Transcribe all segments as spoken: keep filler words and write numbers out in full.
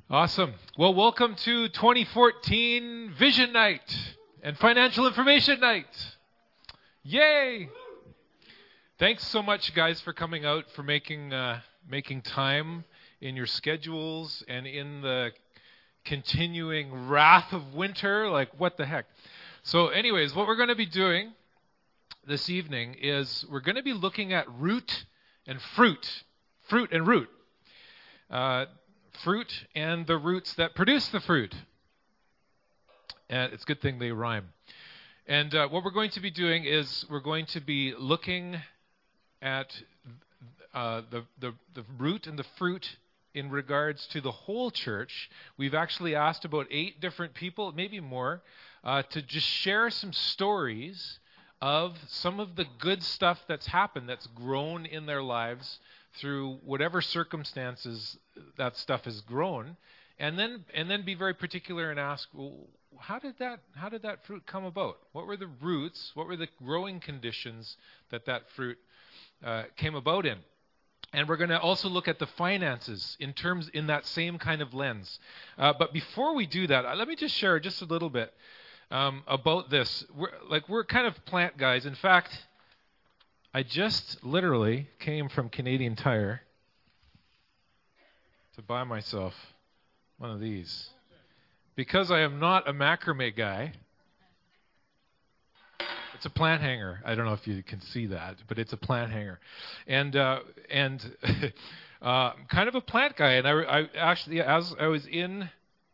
Awesome. Well, welcome to twenty fourteen Vision Night and Financial Information Night. Yay! Thanks so much, guys, for coming out, for making uh, making time in your schedules and in the continuing wrath of winter. Like, what the heck? So anyways, what we're going to be doing this evening is we're going to be looking at root and fruit. Fruit and root. Uh, fruit and the roots that produce the fruit. And it's a good thing they rhyme. And uh, what we're going to be doing is we're going to be looking at uh, the, the, the root and the fruit in regards to the whole church. We've actually asked about eight different people, maybe more, uh, to just share some stories of some of the good stuff that's happened, that's grown in their lives through whatever circumstances that stuff has grown, and then and then be very particular and ask, well, how did that how did that fruit come about? What were the roots? What were the growing conditions that that fruit uh, came about in? And we're going to also look at the finances in terms in that same kind of lens. Uh, but before we do that, uh, let me just share just a little bit um, about this. We're, like we're kind of plant guys. In fact, I just literally came from Canadian Tire to buy myself one of these. Because I am not a macrame guy, it's a plant hanger. I don't know if you can see that, but it's a plant hanger. And uh, and uh, kind of a plant guy. And I, I actually, as I was in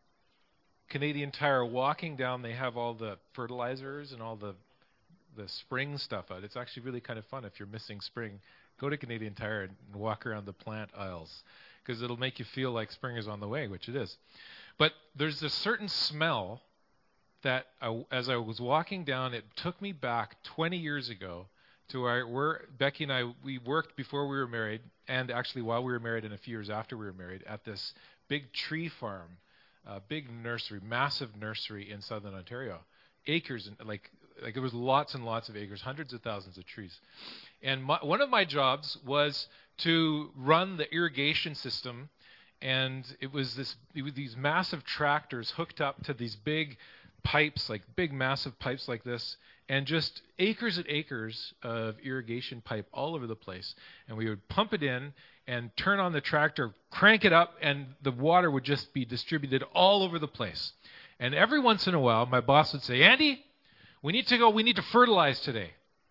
Canadian Tire walking down, they have all the fertilizers and all the the spring stuff out. It's actually really kind of fun if you're missing spring. Go to Canadian Tire and walk around the plant aisles because it'll make you feel like spring is on the way, which it is. But there's a certain smell that I, as I was walking down, it took me back twenty years ago to where we're, Becky and I, we worked before we were married, and actually while we were married and a few years after we were married, at this big tree farm, a big nursery, massive nursery in southern Ontario. Acres, and like like there was lots and lots of acres, hundreds of thousands of trees. And my, one of my jobs was to run the irrigation system, and it was this it was these massive tractors hooked up to these big pipes, like big massive pipes like this, and just acres and acres of irrigation pipe all over the place. And we would pump it in and turn on the tractor, crank it up, and the water would just be distributed all over the place. And every once in a while, my boss would say, Andy, we need to go, we need to fertilize today.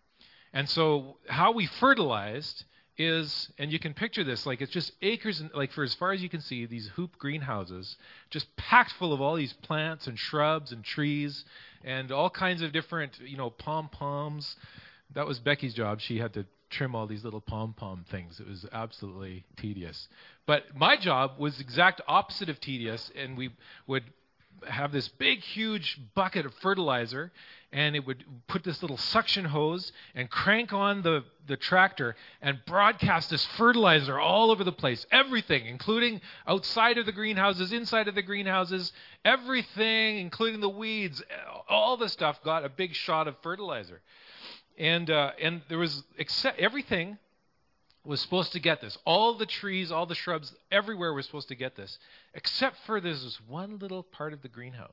And so how we fertilized is, and you can picture this, like it's just acres, and like for as far as you can see, these hoop greenhouses, just packed full of all these plants and shrubs and trees and all kinds of different, you know, pom-poms. That was Becky's job. She had to trim all these little pom-pom things. It was absolutely tedious. But my job was the exact opposite of tedious, and we would have this big, huge bucket of fertilizer, and it would put this little suction hose and crank on the, the tractor and broadcast this fertilizer all over the place. Everything, including outside of the greenhouses, inside of the greenhouses, everything, including the weeds, all the stuff got a big shot of fertilizer. And uh, and there was, except everything was supposed to get this. All the trees, all the shrubs, everywhere was supposed to get this, except for there's this one little part of the greenhouse.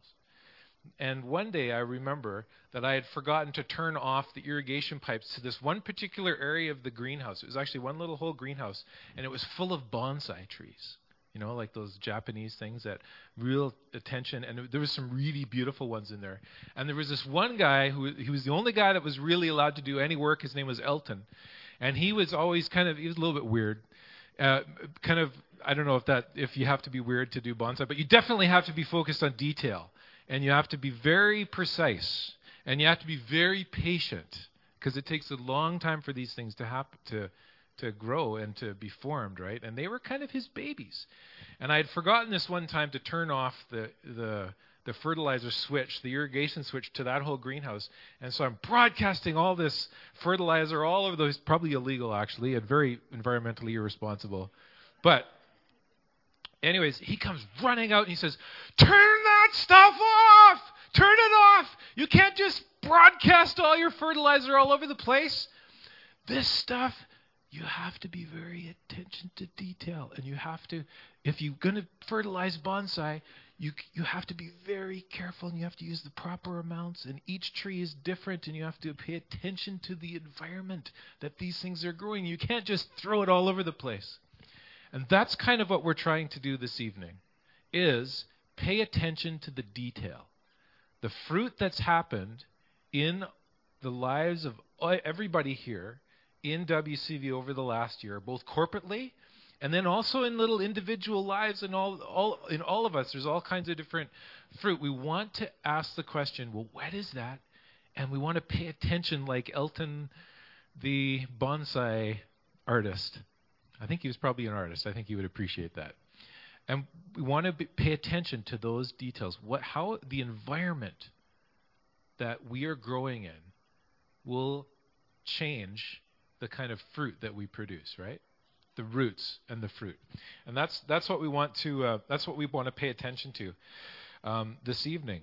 And one day I remember that I had forgotten to turn off the irrigation pipes to this one particular area of the greenhouse. It was actually one little whole greenhouse, and it was full of bonsai trees. You know, like those Japanese things that real attention, and there was some really beautiful ones in there. And there was this one guy who he was the only guy that was really allowed to do any work. His name was Elton. And he was always kind of, he was a little bit weird. Uh, kind of, I don't know if that, if you have to be weird to do bonsai, but you definitely have to be focused on detail. And you have to be very precise. And you have to be very patient. Because it takes a long time for these things to happen, to to grow and to be formed, right? And they were kind of his babies. And I had forgotten this one time to turn off the the the fertilizer switch, the irrigation switch to that whole greenhouse. And so I'm broadcasting all this fertilizer all over those, probably illegal actually, and very environmentally irresponsible. But anyways, he comes running out and he says, turn that stuff off! Turn it off! You can't just broadcast all your fertilizer all over the place. This stuff you have to be very attention to detail. And you have to, if you're going to fertilize bonsai, you you have to be very careful and you have to use the proper amounts. And each tree is different and you have to pay attention to the environment that these things are growing. You can't just throw it all over the place. And that's kind of what we're trying to do this evening, is pay attention to the detail. The fruit that's happened in the lives of everybody here in W C V over the last year, both corporately and then also in little individual lives, and all, all in all of us, there's all kinds of different fruit. We want to ask the question, well, what is that? And we want to pay attention like Elton, the bonsai artist. I think he was probably an artist. I think he would appreciate that. And we want to be, pay attention to those details. What, how the environment that we are growing in will change the kind of fruit that we produce, right? The roots and the fruit, and that's that's what we want to uh, that's what we want to pay attention to um, this evening.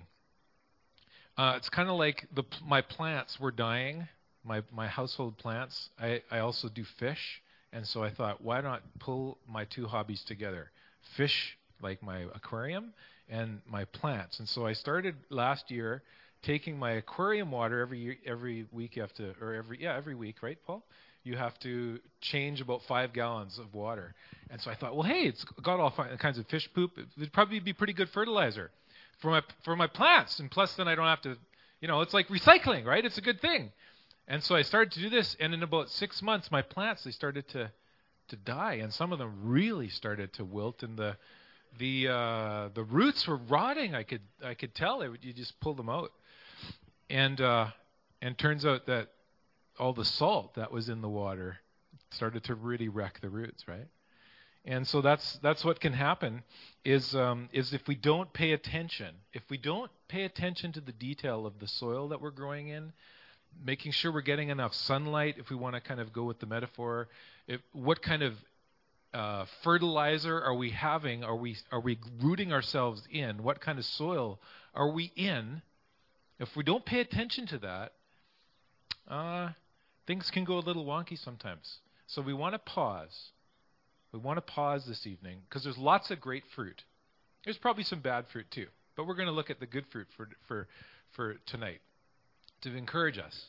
Uh, it's kind of like the my plants were dying, my my household plants. I, I also do fish, and so I thought, why not pull my two hobbies together? Fish, like my aquarium, and my plants. And so I started last year taking my aquarium water every year, every week. You have to, or every yeah every week, right, Paul? You have to change about five gallons of water. And so I thought, well, hey, it's got all kinds of fish poop. It would probably be pretty good fertilizer for my for my plants. And plus, then I don't have to, you know, it's like recycling, right? It's a good thing. And so I started to do this, and in about six months, my plants, they started to to die, and some of them really started to wilt, and the the uh, the roots were rotting. I could I could tell. It, you just pull them out, and uh, and turns out that all the salt that was in the water started to really wreck the roots, right? And so that's that's what can happen is um, is if we don't pay attention, if we don't pay attention to the detail of the soil that we're growing in, making sure we're getting enough sunlight, if we want to kind of go with the metaphor, if, what kind of uh, fertilizer are we having? Are we are we rooting ourselves in? What kind of soil are we in? If we don't pay attention to that, uh, things can go a little wonky sometimes. So we want to pause. We want to pause this evening because there's lots of great fruit. There's probably some bad fruit too, but we're going to look at the good fruit for for for tonight to encourage us.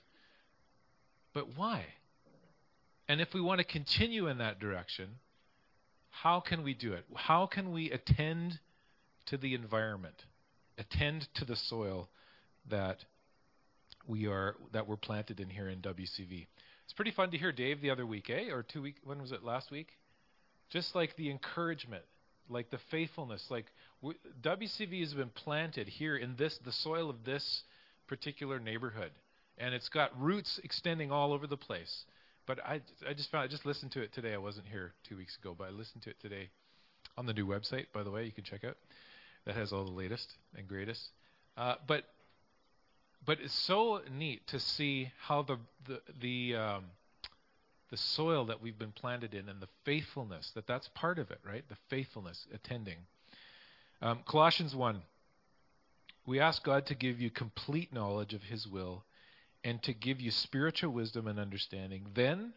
But why? And if we want to continue in that direction, how can we do it? How can we attend to the environment, attend to the soil that we are that we're planted in here in W C V? It's pretty fun to hear Dave the other week, eh? Or two week? When was it? Last week? Just like the encouragement, like the faithfulness, like we, W C V has been planted here in this the soil of this particular neighborhood, and it's got roots extending all over the place. But I, I just found I just listened to it today. I wasn't here two weeks ago, but I listened to it today on the new website. By the way, you can check out that has all the latest and greatest. Uh, but but it's so neat to see how the the the um, the soil that we've been planted in and the faithfulness that that's part of it, right? The faithfulness, attending. Um, Colossians one. We ask God to give you complete knowledge of His will and to give you spiritual wisdom and understanding. Then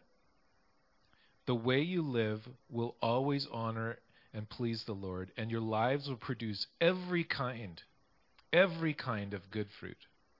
the way you live will always honor and please the Lord, and your lives will produce every kind, every kind of good fruit.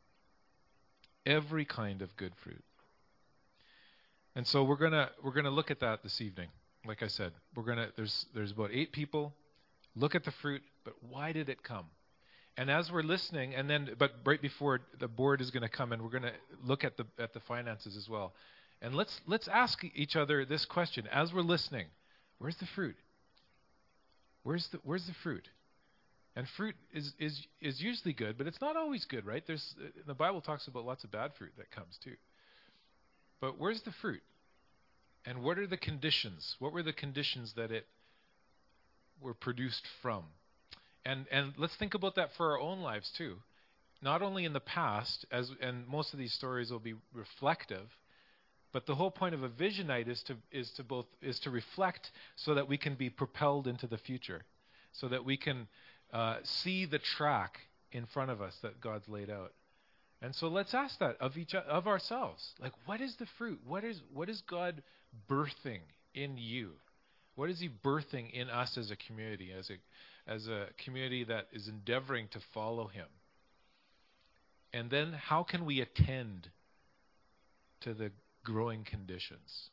Every kind of good fruit. And so we're gonna we're gonna look at that this evening. Like I said, we're gonna there's there's about eight people. Look at the fruit, but why did it come? And as we're listening, and then but right before the board is going to come, and we're going to look at the at the finances as well. And let's let's ask each other this question as we're listening: where's the fruit? Where's the where's the fruit? And fruit is is is usually good, but it's not always good, right? There's the Bible talks about lots of bad fruit that comes too. But where's the fruit? And what are the conditions? What were the conditions that it were produced from? And and let's think about that for our own lives too. Not only in the past, as and most of these stories will be reflective, but the whole point of a vision night is to is to both is to reflect so that we can be propelled into the future, so that we can uh, see the track in front of us that God's laid out. And so let's ask that of each of ourselves. Like, what is the fruit? What is what is God birthing in you? What is He birthing in us as a community, as a as a community that is endeavoring to follow Him? And then how can we attend to the growing conditions?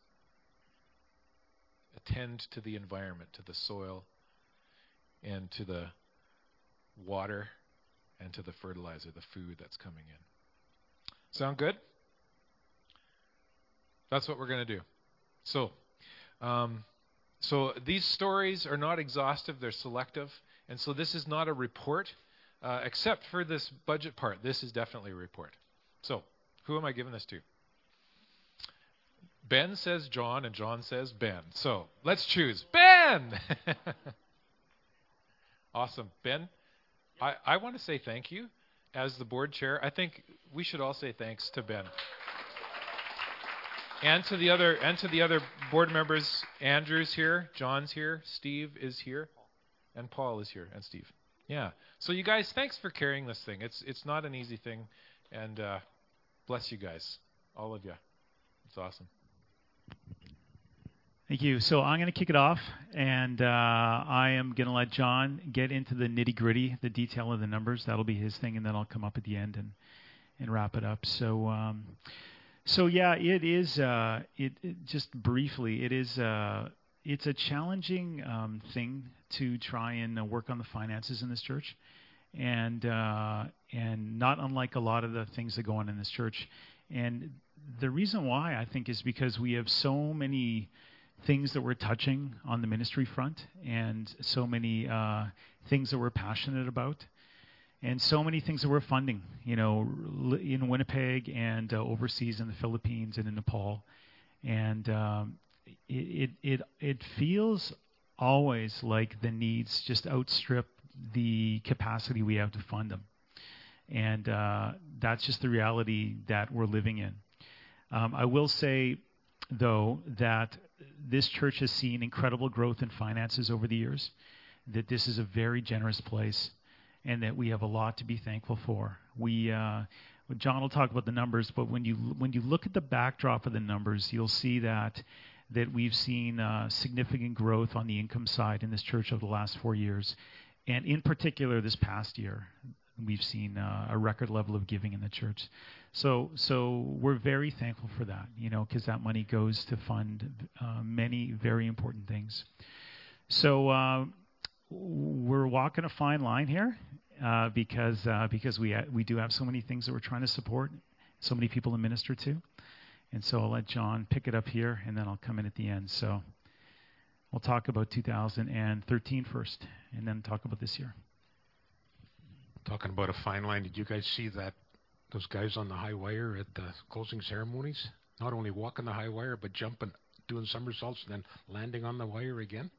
Attend to the environment, to the soil, and to the water, and to the fertilizer, the food that's coming in. Sound good? That's what we're going to do. So, um, so these stories are not exhaustive; they're selective, and so this is not a report, uh, except for this budget part. This is definitely a report. So, who am I giving this to? Ben says John, and John says Ben. So let's choose Ben. Awesome, Ben. I, I want to say thank you as the board chair. I think we should all say thanks to Ben. And to the other and to the other board members. Andrew's here, John's here, Steve is here, and Paul is here, and Steve. Yeah. So you guys, thanks for carrying this thing. It's it's not an easy thing, and uh, bless you guys, all of you. It's awesome. Thank you. So I'm going to kick it off, and uh, I am going to let John get into the nitty-gritty, the detail of the numbers. That'll be his thing, and then I'll come up at the end and, and wrap it up. So, um, so yeah, it is. Uh, it, it just briefly, it is. Uh, it's a challenging um, thing to try and uh, work on the finances in this church, and uh, and not unlike a lot of the things that go on in this church. And the reason why I think is because we have so many things that we're touching on the ministry front, and so many uh, things that we're passionate about, and so many things that we're funding, you know, in Winnipeg and uh, overseas in the Philippines and in Nepal. And um, it, it, it, it feels always like the needs just outstrip the capacity we have to fund them. And uh, that's just the reality that we're living in. Um, I will say, though, that this church has seen incredible growth in finances over the years, that this is a very generous place, and that we have a lot to be thankful for. We, uh, John will talk about the numbers, but when you when you look at the backdrop of the numbers, you'll see that that we've seen uh, significant growth on the income side in this church over the last four years, and in particular this past year, we've seen uh, a record level of giving in the church. So, so we're very thankful for that, you know, because that money goes to fund uh, many very important things. So uh, we're walking a fine line here uh, because uh, because we ha- we do have so many things that we're trying to support, so many people to minister to, and so I'll let John pick it up here, and then I'll come in at the end. So we'll talk about two thousand thirteen first, and then talk about this year. Talking about a fine line, did you guys see that? Those guys on the high wire at the closing ceremonies, not only walking the high wire, but jumping, doing somersaults, and then landing on the wire again.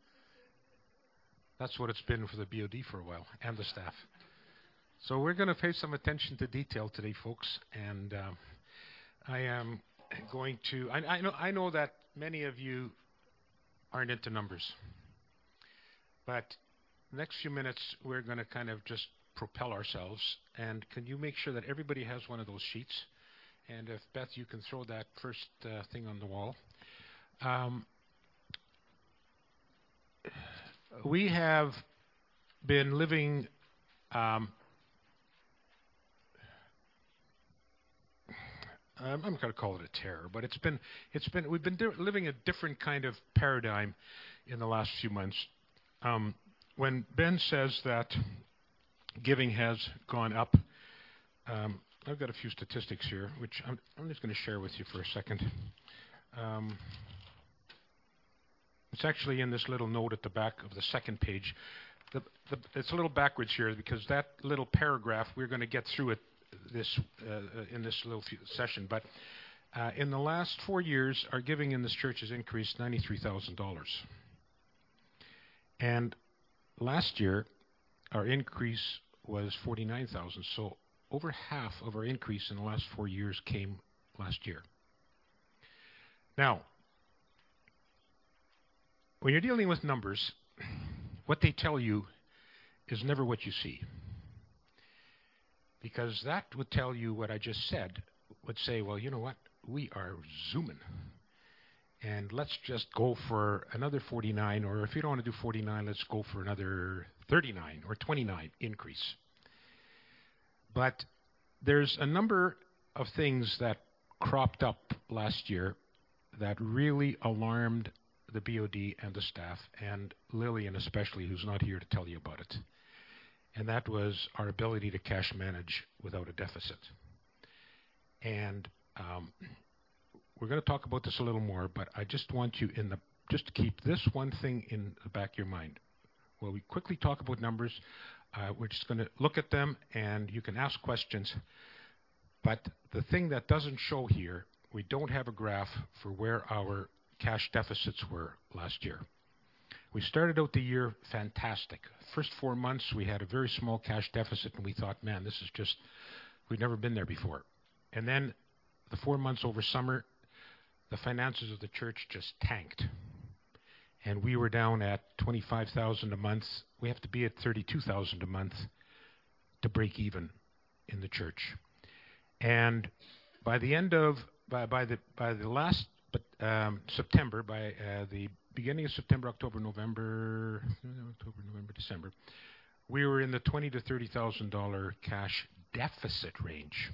That's what it's been for the B O D for a while, and the staff. So we're going to pay some attention to detail today, folks. And uh, I am going to. I, I know. I know that many of you aren't into numbers, but the next few minutes we're going to kind of just propel ourselves. And can you make sure that everybody has one of those sheets? And if Beth, you can throw that first uh, thing on the wall. Um, we have been living um, I'm going to call it a terror, but it's been it's been we've been di- living a different kind of paradigm in the last few months. Um, when Ben says that giving has gone up, um, I've got a few statistics here, which I'm, I'm just going to share with you for a second. Um, it's actually in this little note at the back of the second page. The, the, it's a little backwards here because that little paragraph, we're going to get through it this uh, in this little few session. But uh, in the last four years, our giving in this church has increased ninety-three thousand dollars. And last year, our increase was forty-nine thousand dollars. So over half of our increase in the last four years came last year. Now, when you're dealing with numbers, what they tell you is never what you see. Because that would tell you what I just said, would say, well, you know what, we are zooming. And let's just go for another forty-nine, or if you don't want to do forty-nine, let's go for another thirty-nine or twenty-nine increase. But there's a number of things that cropped up last year that really alarmed the B O D and the staff, and Lillian especially, who's not here to tell you about it. And that was our ability to cash manage without a deficit. And um, we're going to talk about this a little more, but I just want you in the just to keep this one thing in the back of your mind. Well, we quickly talk about numbers. Uh, we're just going to look at them, and you can ask questions. But the thing that doesn't show here, we don't have a graph for where our cash deficits were last year. We started out the year fantastic. First four months, we had a very small cash deficit, and we thought, man, this is just, we've never been there before. And then the four months over summer, the finances of the church just tanked. And we were down at twenty-five thousand dollars a month. We have to be at thirty-two thousand dollars a month to break even in the church. And by the end of, by, by the by the last but, um, September, by uh, the beginning of September, October, November, October, November, December, we were in the twenty to thirty thousand dollar cash deficit range.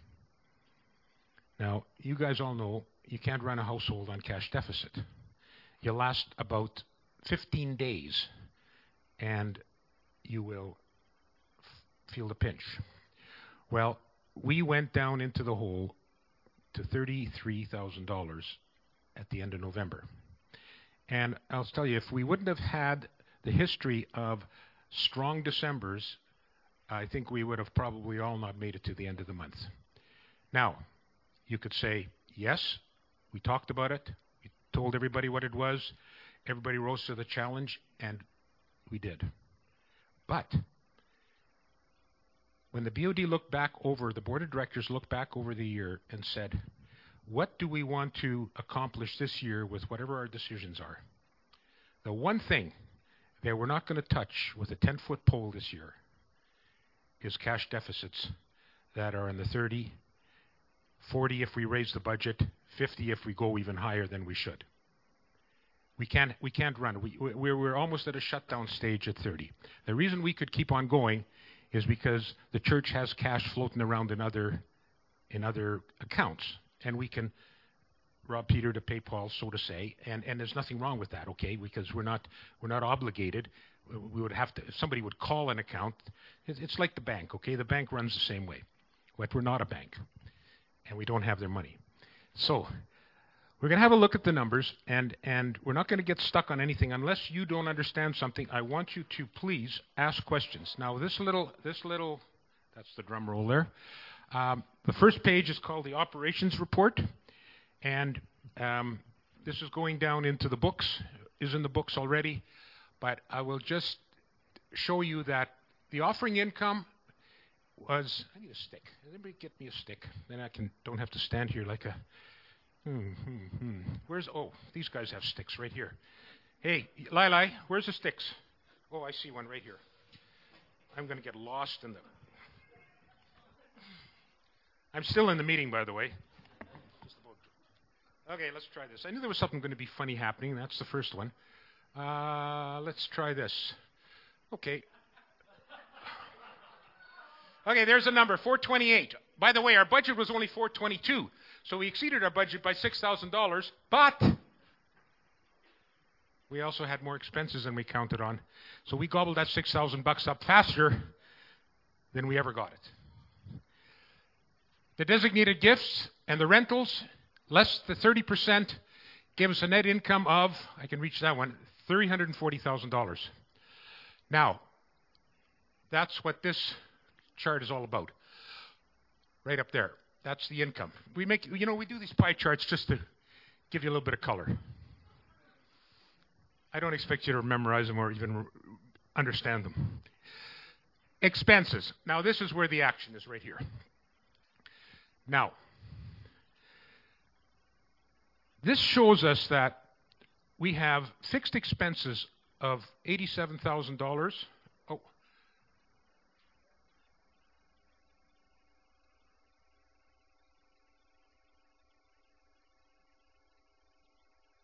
Now, you guys all know you can't run a household on cash deficit. You last about fifteen days, and you will f- feel the pinch. Well, we went down into the hole to thirty-three thousand dollars at the end of November. And I'll tell you, if we wouldn't have had the history of strong Decembers, I think we would have probably all not made it to the end of the month. Now, you could say, yes, we talked about it. We told everybody what it was. Everybody rose to the challenge, and we did. But when the B O D looked back over, the board of directors looked back over the year and said, what do we want to accomplish this year with whatever our decisions are? The one thing that we're not going to touch with a ten-foot pole this year is cash deficits that are in the thirty, forty if we raise the budget, fifty if we go even higher than we should. We can't, we can't run. We, we're, we're almost at a shutdown stage at thirty. The reason we could keep on going is because the church has cash floating around in other, in other accounts. And we can rob Peter to pay Paul, so to say, and, and there's nothing wrong with that, okay? Because we're not we're not obligated. We would have to, if somebody would call an account, it, it's like the bank, okay? The bank runs the same way, but we're not a bank, and we don't have their money. So we're going to have a look at the numbers, and and we're not going to get stuck on anything unless you don't understand something. I want you to please ask questions. Now this little this little that's the drum roll there. Um, the first page is called the Operations Report, and um, this is going down into the books, is in the books already, but I will just show you that the offering income was, I need a stick. Anybody get me a stick? Then I can don't have to stand here like a, hmm, hmm, hmm. Where's, oh, these guys have sticks right here. Hey, Lili, where's the sticks? Oh, I see one right here. I'm going to get lost in the... I'm still in the meeting, by the way. Okay, let's try this. I knew there was something going to be funny happening. That's the first one. Uh, let's try this. Okay. Okay, there's a number, four twenty-eight. By the way, our budget was only four twenty-two, so we exceeded our budget by six thousand dollars, but we also had more expenses than we counted on. So we gobbled that six thousand bucks up faster than we ever got it. The designated gifts and the rentals, less the thirty percent, give us a net income of, I can reach that one, three hundred forty thousand dollars. Now, that's what this chart is all about. Right up there. That's the income. We make, you know, we do these pie charts just to give you a little bit of color. I don't expect you to memorize them or even understand them. Expenses. Now, this is where the action is right here. Now, this shows us that we have fixed expenses of eighty-seven thousand dollars. Oh.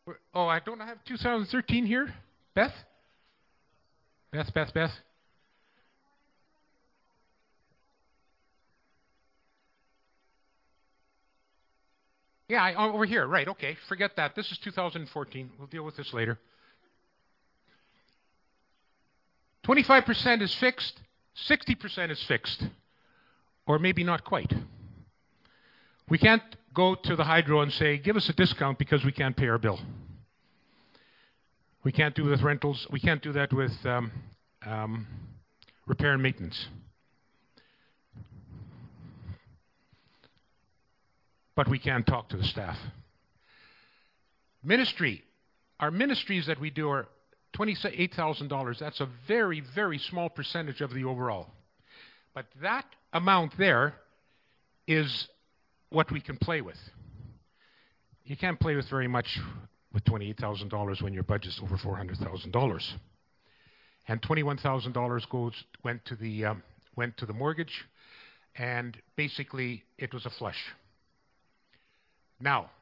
Oh, I don't have two thousand thirteen here. Beth? Beth, Beth, Beth. Yeah, I, over here. Right, okay. Forget that. This is two thousand fourteen. We'll deal with this later. twenty-five percent is fixed. sixty percent is fixed. Or maybe not quite. We can't go to the hydro and say, give us a discount because we can't pay our bill. We can't do that with rentals. We can't do that with um, um, repair and maintenance. But we can talk to the staff. Ministry. Our ministries that we do are twenty-eight thousand dollars. That's a very, very small percentage of the overall. But that amount there is what we can play with. You can't play with very much with twenty-eight thousand dollars when your budget's over four hundred thousand dollars. And twenty-one thousand dollars goes went to the um, went to the mortgage, and basically it was a flush. Now,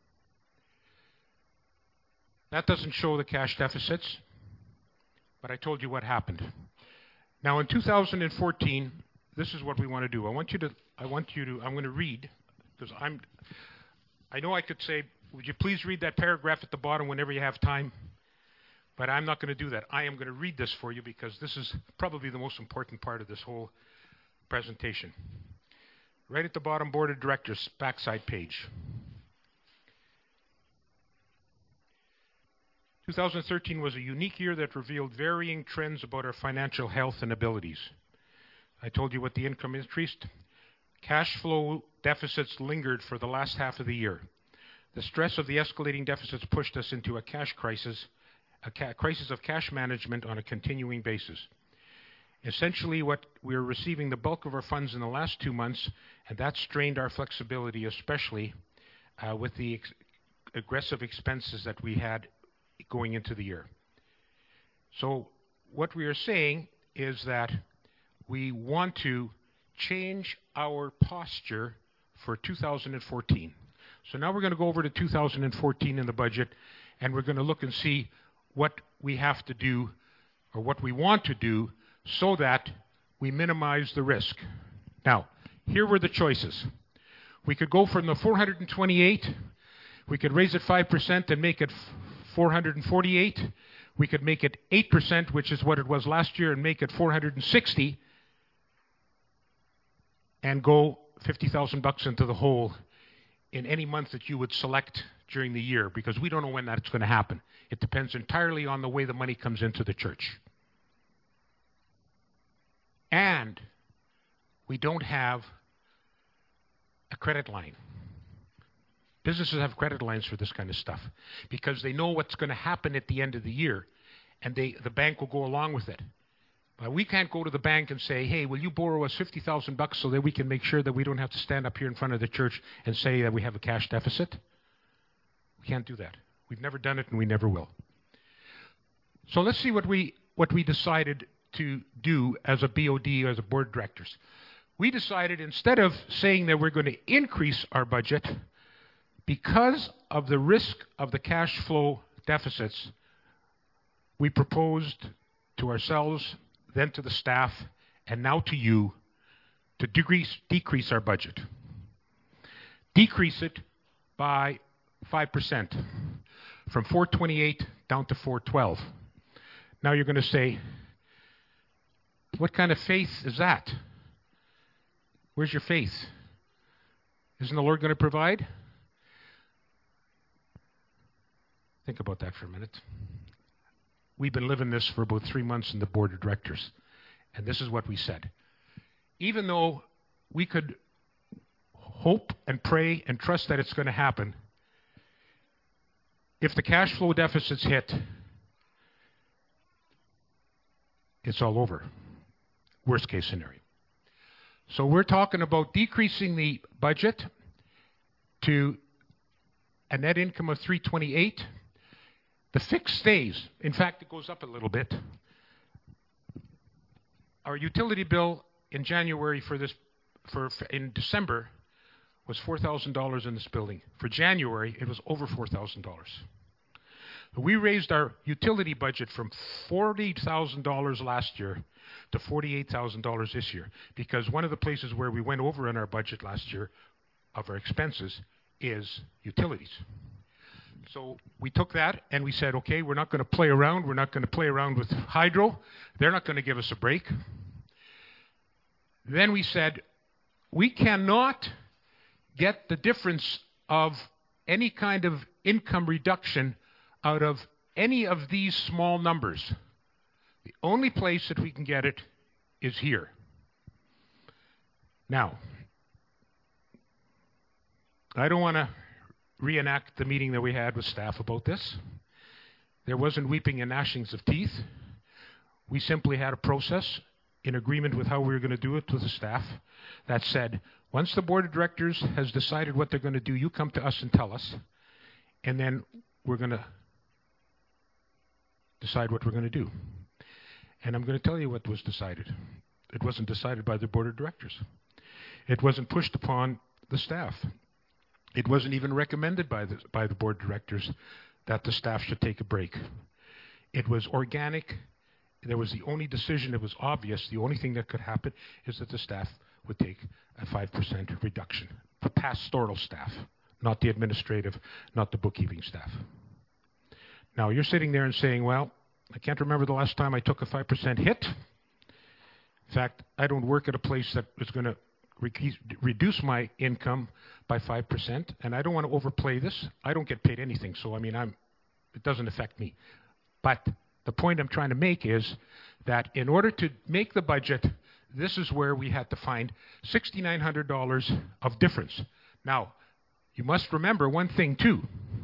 that doesn't show the cash deficits, but I told you what happened. Now, in two thousand fourteen, this is what we want to do. I want you to. I want you to. I'm going to read because I'm. I know I could say, would you please read that paragraph at the bottom whenever you have time? But I'm not going to do that. I am going to read this for you because this is probably the most important part of this whole presentation. Right at the bottom, Board of Directors, backside page. two thousand thirteen was a unique year that revealed varying trends about our financial health and abilities. I told you what the income increased. Cash flow deficits lingered for the last half of the year. The stress of the escalating deficits pushed us into a cash crisis, a ca- crisis of cash management on a continuing basis. Essentially, what we are receiving the bulk of our funds in the last two months, and that strained our flexibility, especially uh, with the ex- aggressive expenses that we had going into the year. So what we are saying is that we want to change our posture for two thousand fourteen. So now we're going to go over to two thousand fourteen in the budget, and we're going to look and see what we have to do or what we want to do so that we minimize the risk. Now, here were the choices. We could go from the four hundred twenty-eight, we could raise it five percent and make it four hundred forty-eight. We could make it eight percent, which is what it was last year, and make it four hundred sixty, and go fifty thousand bucks into the hole in any month that you would select during the year, because we don't know when that's going to happen. It depends entirely on the way the money comes into the church. And we don't have a credit line. Businesses have credit lines for this kind of stuff because they know what's going to happen at the end of the year, and they, the bank will go along with it. But we can't go to the bank and say, hey, will you borrow us fifty thousand bucks so that we can make sure that we don't have to stand up here in front of the church and say that we have a cash deficit? We can't do that. We've never done it, and we never will. So let's see what we what we decided to do as a B O D, as a board of directors. We decided, instead of saying that we're going to increase our budget, because of the risk of the cash flow deficits, we proposed to ourselves, then to the staff, and now to you, to decrease, decrease our budget. Decrease it by five percent, from four twenty-eight down to four twelve. Now you're going to say, what kind of faith is that? Where's your faith? Isn't the Lord going to provide? Think about that for a minute. We've been living this for about three months in the board of directors, and this is what we said. Even though we could hope and pray and trust that it's going to happen, if the cash flow deficits hit, it's all over. Worst case scenario. So we're talking about decreasing the budget to a net income of three twenty-eight. The fix stays. In fact, it goes up a little bit. Our utility bill in January for this, for, for in December, was four thousand dollars in this building. For January, it was over four thousand dollars. We raised our utility budget from forty thousand dollars last year to forty-eight thousand dollars this year, because one of the places where we went over in our budget last year of our expenses is utilities. So we took that and we said, okay, we're not going to play around. We're not going to play around with hydro. They're not going to give us a break. Then we said, we cannot get the difference of any kind of income reduction out of any of these small numbers. The only place that we can get it is here. Now, I don't want to reenact the meeting that we had with staff about this. There wasn't weeping and gnashings of teeth. We simply had a process in agreement with how we were going to do it with the staff that said, once the board of directors has decided what they're going to do, you come to us and tell us, and then we're going to decide what we're going to do. And I'm going to tell you what was decided. It wasn't decided by the board of directors. It wasn't pushed upon the staff. It wasn't even recommended by the, by the board of directors that the staff should take a break. It was organic. There was the only decision that was obvious. The only thing that could happen is that the staff would take a five percent reduction. The pastoral staff, not the administrative, not the bookkeeping staff. Now, you're sitting there and saying, well, I can't remember the last time I took a five percent hit. In fact, I don't work at a place that is going to re reduce my income by five percent, and I don't want to overplay this. I don't get paid anything, so I mean, I'm, it doesn't affect me. But the point I'm trying to make is that in order to make the budget, this is where we had to find six thousand nine hundred dollars of difference. Now, you must remember one thing too,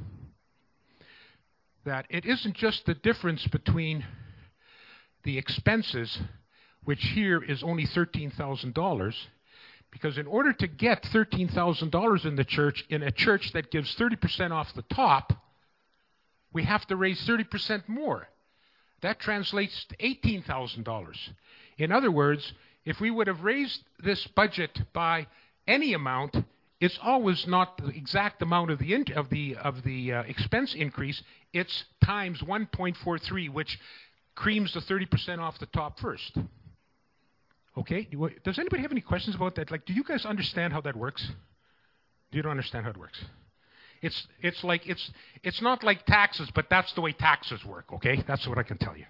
that it isn't just the difference between the expenses, which here is only thirteen thousand dollars, because in order to get thirteen thousand dollars in the church, in a church that gives thirty percent off the top, we have to raise thirty percent more. That translates to eighteen thousand dollars. In other words, if we would have raised this budget by any amount, it's always not the exact amount of the in, of the of the uh, expense increase. It's times one point four three, which creams the thirty percent off the top first. Okay? Does anybody have any questions about that? Like, do you guys understand how that works? Do you don't understand how it works? It's it's like it's it's not like taxes, but that's the way taxes work. Okay? That's what I can tell you.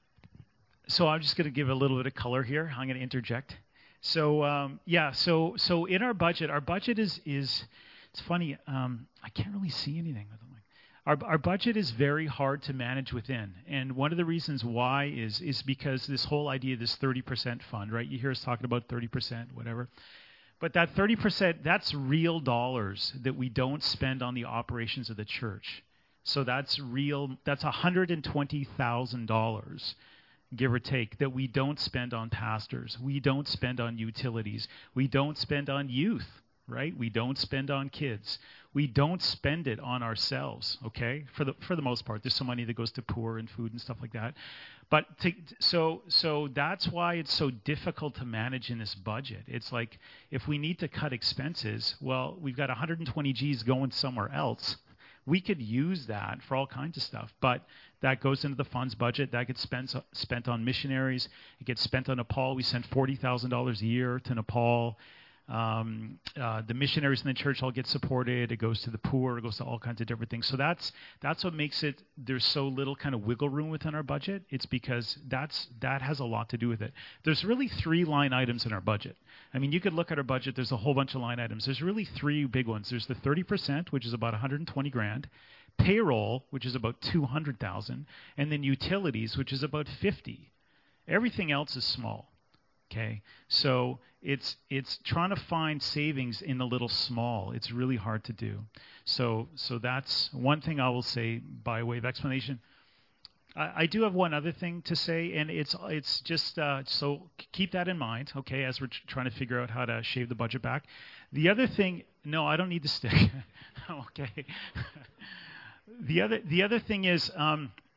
So I'm just going to give a little bit of color here. I'm going to interject. So um, yeah, so so in our budget, our budget is is it's funny. Um, I can't really see anything with the mic. Our our budget is very hard to manage within, and one of the reasons why is is because this whole idea of this thirty percent fund, right? You hear us talking about thirty percent, whatever. But that thirty percent, that's real dollars that we don't spend on the operations of the church. So that's real. That's one hundred twenty thousand dollars. Give or take, that we don't spend on pastors. We don't spend on utilities. We don't spend on youth, right? We don't spend on kids. We don't spend it on ourselves, okay? For the for the most part. There's some money that goes to poor and food and stuff like that. But to, so so that's why it's so difficult to manage in this budget. It's like if we need to cut expenses, well, we've got one hundred twenty G's going somewhere else. We could use that for all kinds of stuff, but that goes into the funds budget. That gets spent spent on missionaries. It gets spent on Nepal. We send forty thousand dollars a year to Nepal. Um, uh, the missionaries in the church all get supported. It goes to the poor. It goes to all kinds of different things. So that's that's what makes it. There's so little kind of wiggle room within our budget. It's because that's that has a lot to do with it. There's really three line items in our budget. I mean, you could look at our budget. There's a whole bunch of line items. There's really three big ones. There's the thirty percent, which is about one hundred twenty grand. Payroll, which is about two hundred thousand, and then utilities, which is about fifty. Everything else is small. Okay, so it's it's trying to find savings in the little small. It's really hard to do. So so that's one thing I will say by way of explanation. I, I do have one other thing to say, and it's it's just uh, so keep that in mind. Okay, as we're trying to figure out how to shave the budget back. The other thing, no, I don't need the stick. Okay. The other the other thing is. Um,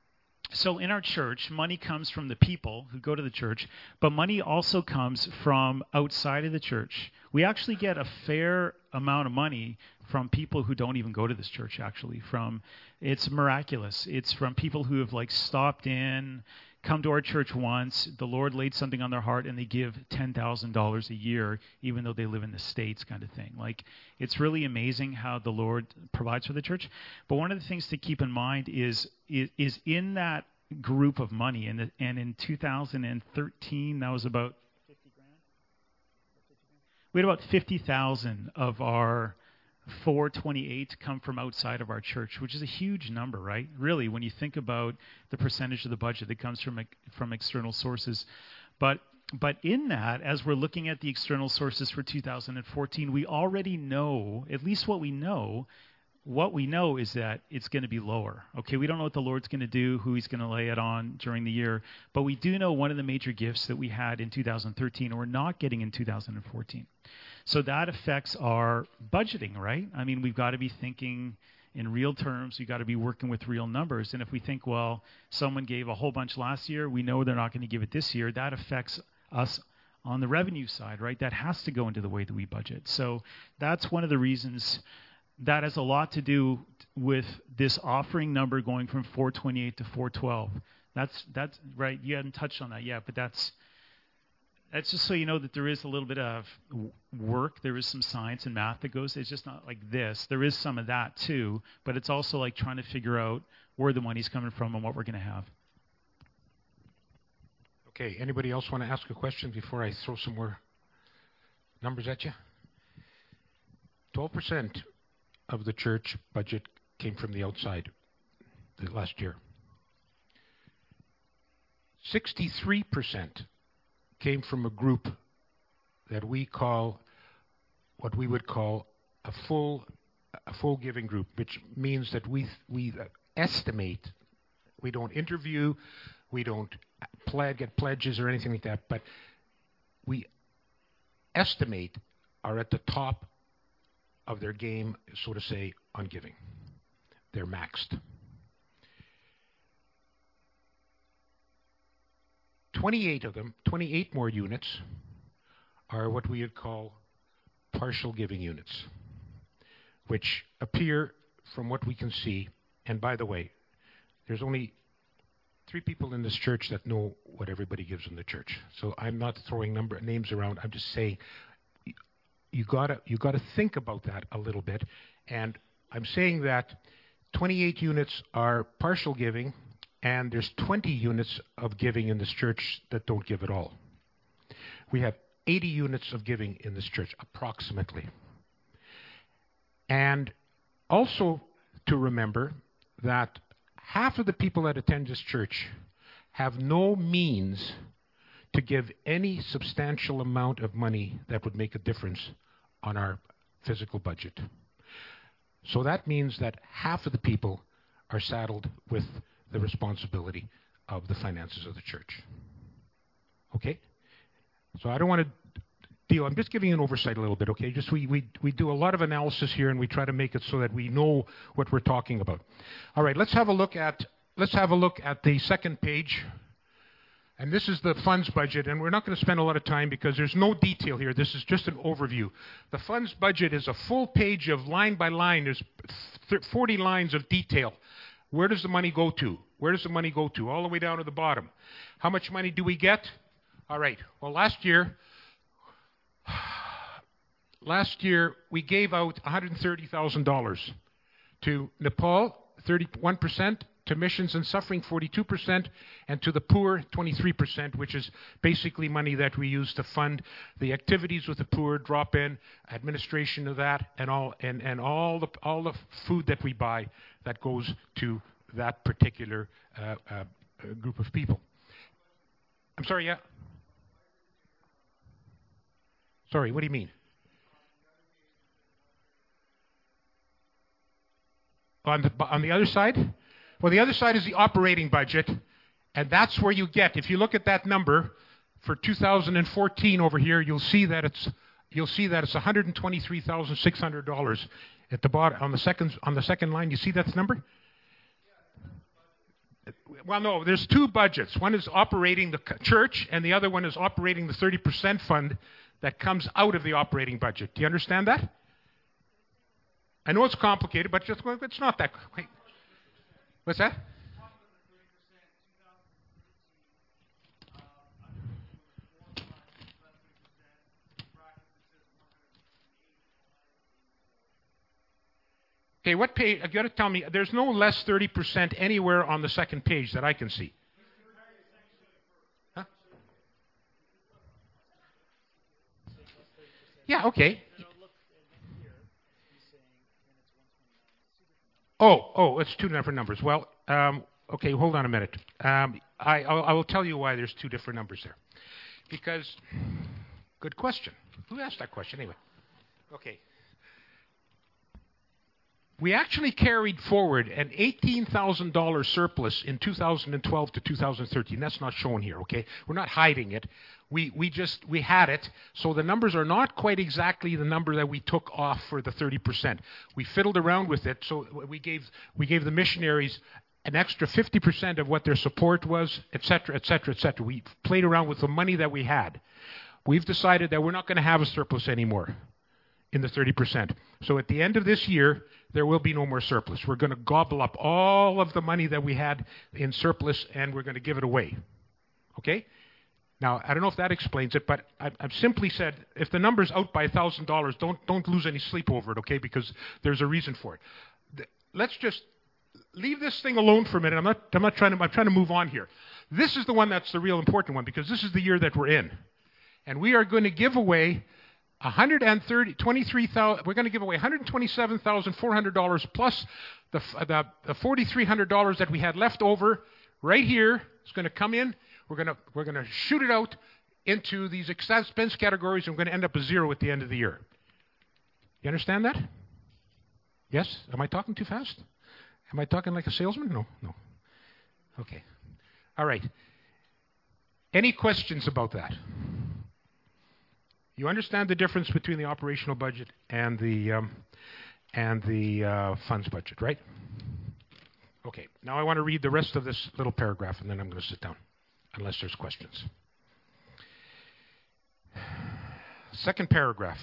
so in our church, money comes from the people who go to the church, but money also comes from outside of the church. We actually get a fair amount of money from people who don't even go to this church, actually. From It's miraculous. It's from people who have like stopped in, come to our church once, the Lord laid something on their heart, and they give ten thousand dollars a year, even though they live in the States, kind of thing. Like, it's really amazing how the Lord provides for the church. But one of the things to keep in mind is is, is in that group of money, and, the, and in two thousand thirteen, that was about fifty grand? We had about fifty thousand of our four twenty-eight come from outside of our church, which is a huge number, right? Really, when you think about the percentage of the budget that comes from from external sources. But but in that, as we're looking at the external sources for two thousand fourteen, we already know, at least what we know, what we know is that it's going to be lower. Okay, we don't know what the Lord's going to do, who he's going to lay it on during the year, but we do know one of the major gifts that we had in two thousand thirteen, and we're not getting in two thousand fourteen. So that affects our budgeting, right? I mean, we've got to be thinking in real terms. We've got to be working with real numbers. And if we think, well, someone gave a whole bunch last year, we know they're not going to give it this year, that affects us on the revenue side, right? That has to go into the way that we budget. So that's one of the reasons. That has a lot to do with this offering number going from four twenty-eight to four twelve. That's, that's right. You hadn't touched on that yet, but that's That's just so you know that there is a little bit of work. There is some science and math that goes. It's just not like this. There is some of that too, but it's also like trying to figure out where the money's coming from and what we're going to have. Okay, anybody else want to ask a question before I throw some more numbers at you? twelve percent of the church budget came from the outside the last year. sixty-three percent came from a group that we call, what we would call a full, a full giving group, which means that we we estimate. We don't interview, we don't pledge, get pledges or anything like that, but we estimate are at the top of their game, so to say, on giving. They're maxed. twenty-eight of them, twenty-eight more units, are what we would call partial giving units, which appear from what we can see. And by the way, there's only three people in this church that know what everybody gives in the church. So I'm not throwing number names around. I'm just saying you gotta you gotta think about that a little bit. And I'm saying that twenty-eight units are partial giving, and there's twenty units of giving in this church that don't give at all. We have eighty units of giving in this church, approximately. And also to remember that half of the people that attend this church have no means to give any substantial amount of money that would make a difference on our physical budget. So that means that half of the people are saddled with the responsibility of the finances of the church. Okay? So I don't want to deal, I'm just giving you an oversight a little bit, okay? Just we, we, we do a lot of analysis here, and we try to make it so that we know what we're talking about. All right, let's have a look at, let's have a look at the second page. And this is the funds budget, and we're not going to spend a lot of time because there's no detail here. This is just an overview. The funds budget is a full page of line by line. There's forty lines of detail. Where does the money go to? Where does the money go to? All the way down to the bottom. How much money do we get? All right. Well, last year, last year we gave out one hundred thirty thousand dollars to Nepal, thirty-one percent, to missions and suffering, forty-two percent, and to the poor, twenty-three percent, which is basically money that we use to fund the activities with the poor, drop-in, administration of that, and all, and, and all the all the food that we buy that goes to that particular uh, uh, group of people. I'm sorry, yeah? Sorry, what do you mean? On the, on the other side? Well, the other side is the operating budget, and that's where you get, if you look at that number for two thousand fourteen over here, you'll see that it's you'll see that it's one hundred twenty-three thousand six hundred dollars at the bottom on the second on the second line. You see that number? Well, no, there's two budgets. One is operating the c- church, and the other one is operating the thirty percent fund that comes out of the operating budget. Do you understand that? I know it's complicated, but just it's not that. Wait. What's that? Okay, what page? You've got to tell me. There's no less thirty percent anywhere on the second page that I can see. Huh? Yeah, okay. Oh, oh, it's two different numbers. Well, um, okay, hold on a minute. Um, I, I'll, I will tell you why there's two different numbers there. Because, good question. Who asked that question anyway? Okay. We actually carried forward an eighteen thousand dollars surplus in two thousand twelve to two thousand thirteen. That's not shown here, okay? We're not hiding it. We we just, we had it, so the numbers are not quite exactly the number that we took off for the thirty percent. We fiddled around with it, so we gave we gave the missionaries an extra fifty percent of what their support was, et cetera, et cetera, et cetera. We played around with the money that we had. We've decided that we're not going to have a surplus anymore in the thirty percent. So at the end of this year, there will be no more surplus. We're going to gobble up all of the money that we had in surplus, and we're going to give it away. Okay? Now, I don't know if that explains it, but I, I've simply said, if the number's out by one thousand dollars, don't, don't lose any sleep over it, okay? Because there's a reason for it. The, let's just leave this thing alone for a minute. I'm not, I'm not trying to, I'm trying to move on here. This is the one that's the real important one, because this is the year that we're in. And we are going to give away one hundred thirty, twenty-three thousand, we're going to give away one hundred twenty-seven thousand four hundred dollars plus the, the, the four thousand three hundred dollars that we had left over right here. It's going to come in. We're going to, we're going to shoot it out into these expense categories, and we're going to end up a zero at the end of the year. You understand that? Yes? Am I talking too fast? Am I talking like a salesman? No, no. Okay. All right. Any questions about that? You understand the difference between the operational budget and the um, and the uh, funds budget, right? Okay. Now I want to read the rest of this little paragraph, and then I'm going to sit down, unless there's questions. Second paragraph.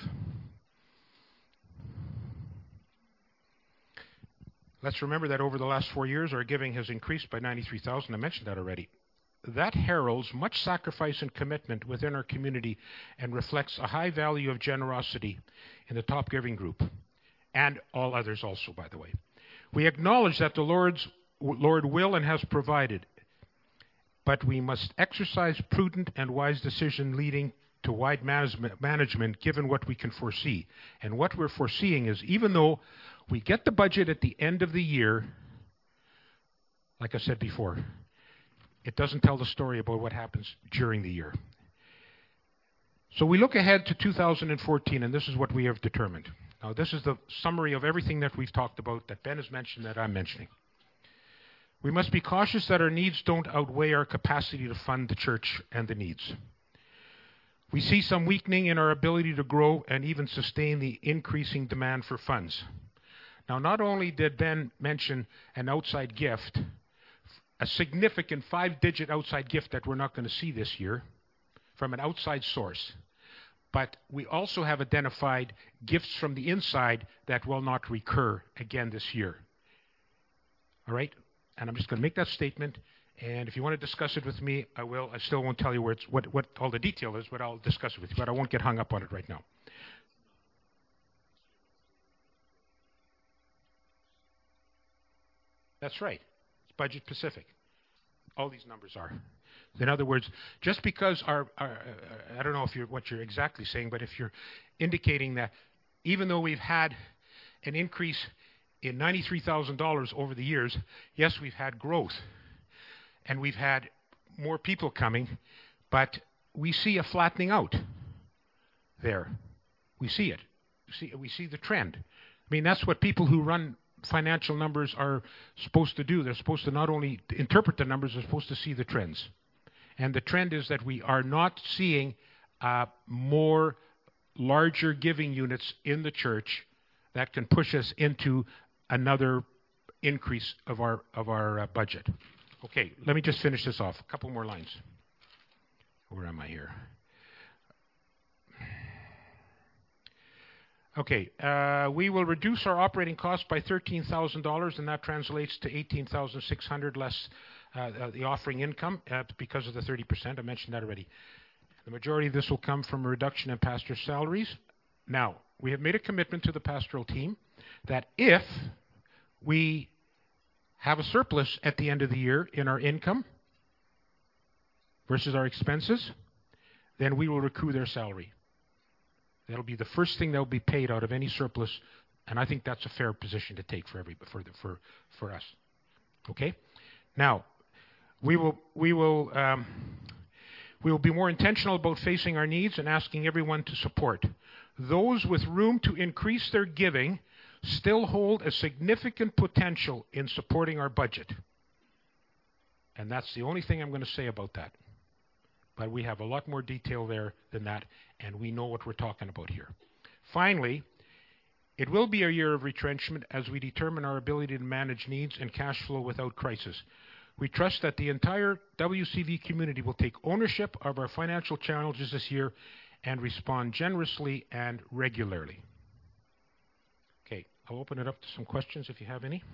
Let's remember that over the last four years, our giving has increased by ninety-three thousand dollars. I mentioned that already. That heralds much sacrifice and commitment within our community and reflects a high value of generosity in the top giving group, and all others also, by the way. We acknowledge that the Lord's, Lord will and has provided, but we must exercise prudent and wise decision leading to wide management, management given what we can foresee. And what we're foreseeing is, even though we get the budget at the end of the year, like I said before, it doesn't tell the story about what happens during the year. So we look ahead to two thousand fourteen, and this is what we have determined. Now, this is the summary of everything that we've talked about, that Ben has mentioned, that I'm mentioning. We must be cautious that our needs don't outweigh our capacity to fund the church and the needs. We see some weakening in our ability to grow and even sustain the increasing demand for funds. Now, not only did Ben mention an outside gift, a significant five-digit outside gift that we're not going to see this year from an outside source, but we also have identified gifts from the inside that will not recur again this year. All right? And I'm just going to make that statement, and if you want to discuss it with me, I will. I still won't tell you where it's, what, what all the detail is, but I'll discuss it with you, but I won't get hung up on it right now. That's right. It's budget specific. All these numbers are. In other words, just because our, our uh, I don't know if you're what you're exactly saying, but if you're indicating that even though we've had an increase in ninety-three thousand dollars over the years, yes, we've had growth and we've had more people coming, but we see a flattening out there. We see it. We see, we see the trend. I mean, that's what people who run financial numbers are supposed to do. They're supposed to not only interpret the numbers, they're supposed to see the trends. And the trend is that we are not seeing uh, more larger giving units in the church that can push us into another increase of our of our uh, budget. Okay, let me just finish this off. A couple more lines. Where am I here? Okay, uh, we will reduce our operating costs by thirteen thousand dollars, and that translates to eighteen thousand six hundred dollars less uh, uh, the offering income uh, because of the thirty percent. I mentioned that already. The majority of this will come from a reduction in pastor salaries. Now, we have made a commitment to the pastoral team that if we have a surplus at the end of the year in our income versus our expenses, then we will recoup their salary. That'll be the first thing that will be paid out of any surplus, and I think that's a fair position to take for every for the, for for us. Okay. Now, we will we will um, we will be more intentional about facing our needs and asking everyone to support. Those with room to increase their giving still hold a significant potential in supporting our budget, and that's the only thing I'm going to say about that. But we have a lot more detail there than that, and we know what we're talking about here. Finally, it will be a year of retrenchment as we determine our ability to manage needs and cash flow without crisis. We trust that the entire W C V community will take ownership of our financial challenges this year and respond generously and regularly. Okay, I'll open it up to some questions if you have any.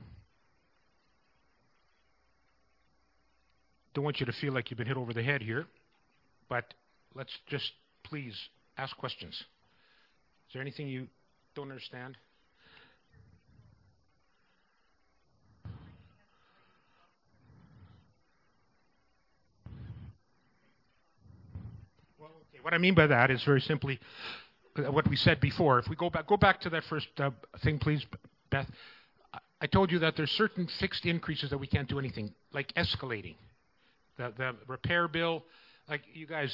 Don't want you to feel like you've been hit over the head here. But let's just please ask questions. Is there anything you don't understand? Well, okay. What I mean by that is very simply what we said before. If we go back, go back to that first uh, thing, please, Beth. I told you that there's certain fixed increases that we can't do anything, like escalating. The the repair bill. Like, you guys,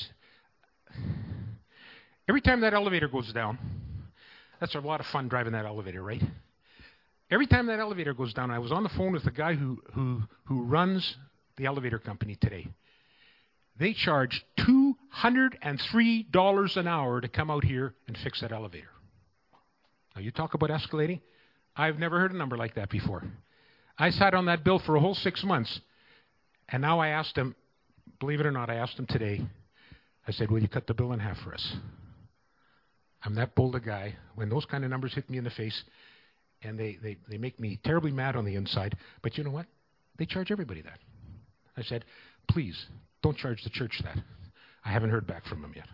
every time that elevator goes down, that's a lot of fun driving that elevator, right? Every time that elevator goes down, I was on the phone with the guy who, who, who runs the elevator company today. They charge two hundred three dollars an hour to come out here and fix that elevator. Now, you talk about escalating. I've never heard a number like that before. I sat on that bill for a whole six months, and now I asked him, believe it or not, I asked him today, I said, will you cut the bill in half for us? I'm that bold a guy. When those kind of numbers hit me in the face, and they, they, they make me terribly mad on the inside, but you know what? They charge everybody that. I said, please, don't charge the church that. I haven't heard back from them yet.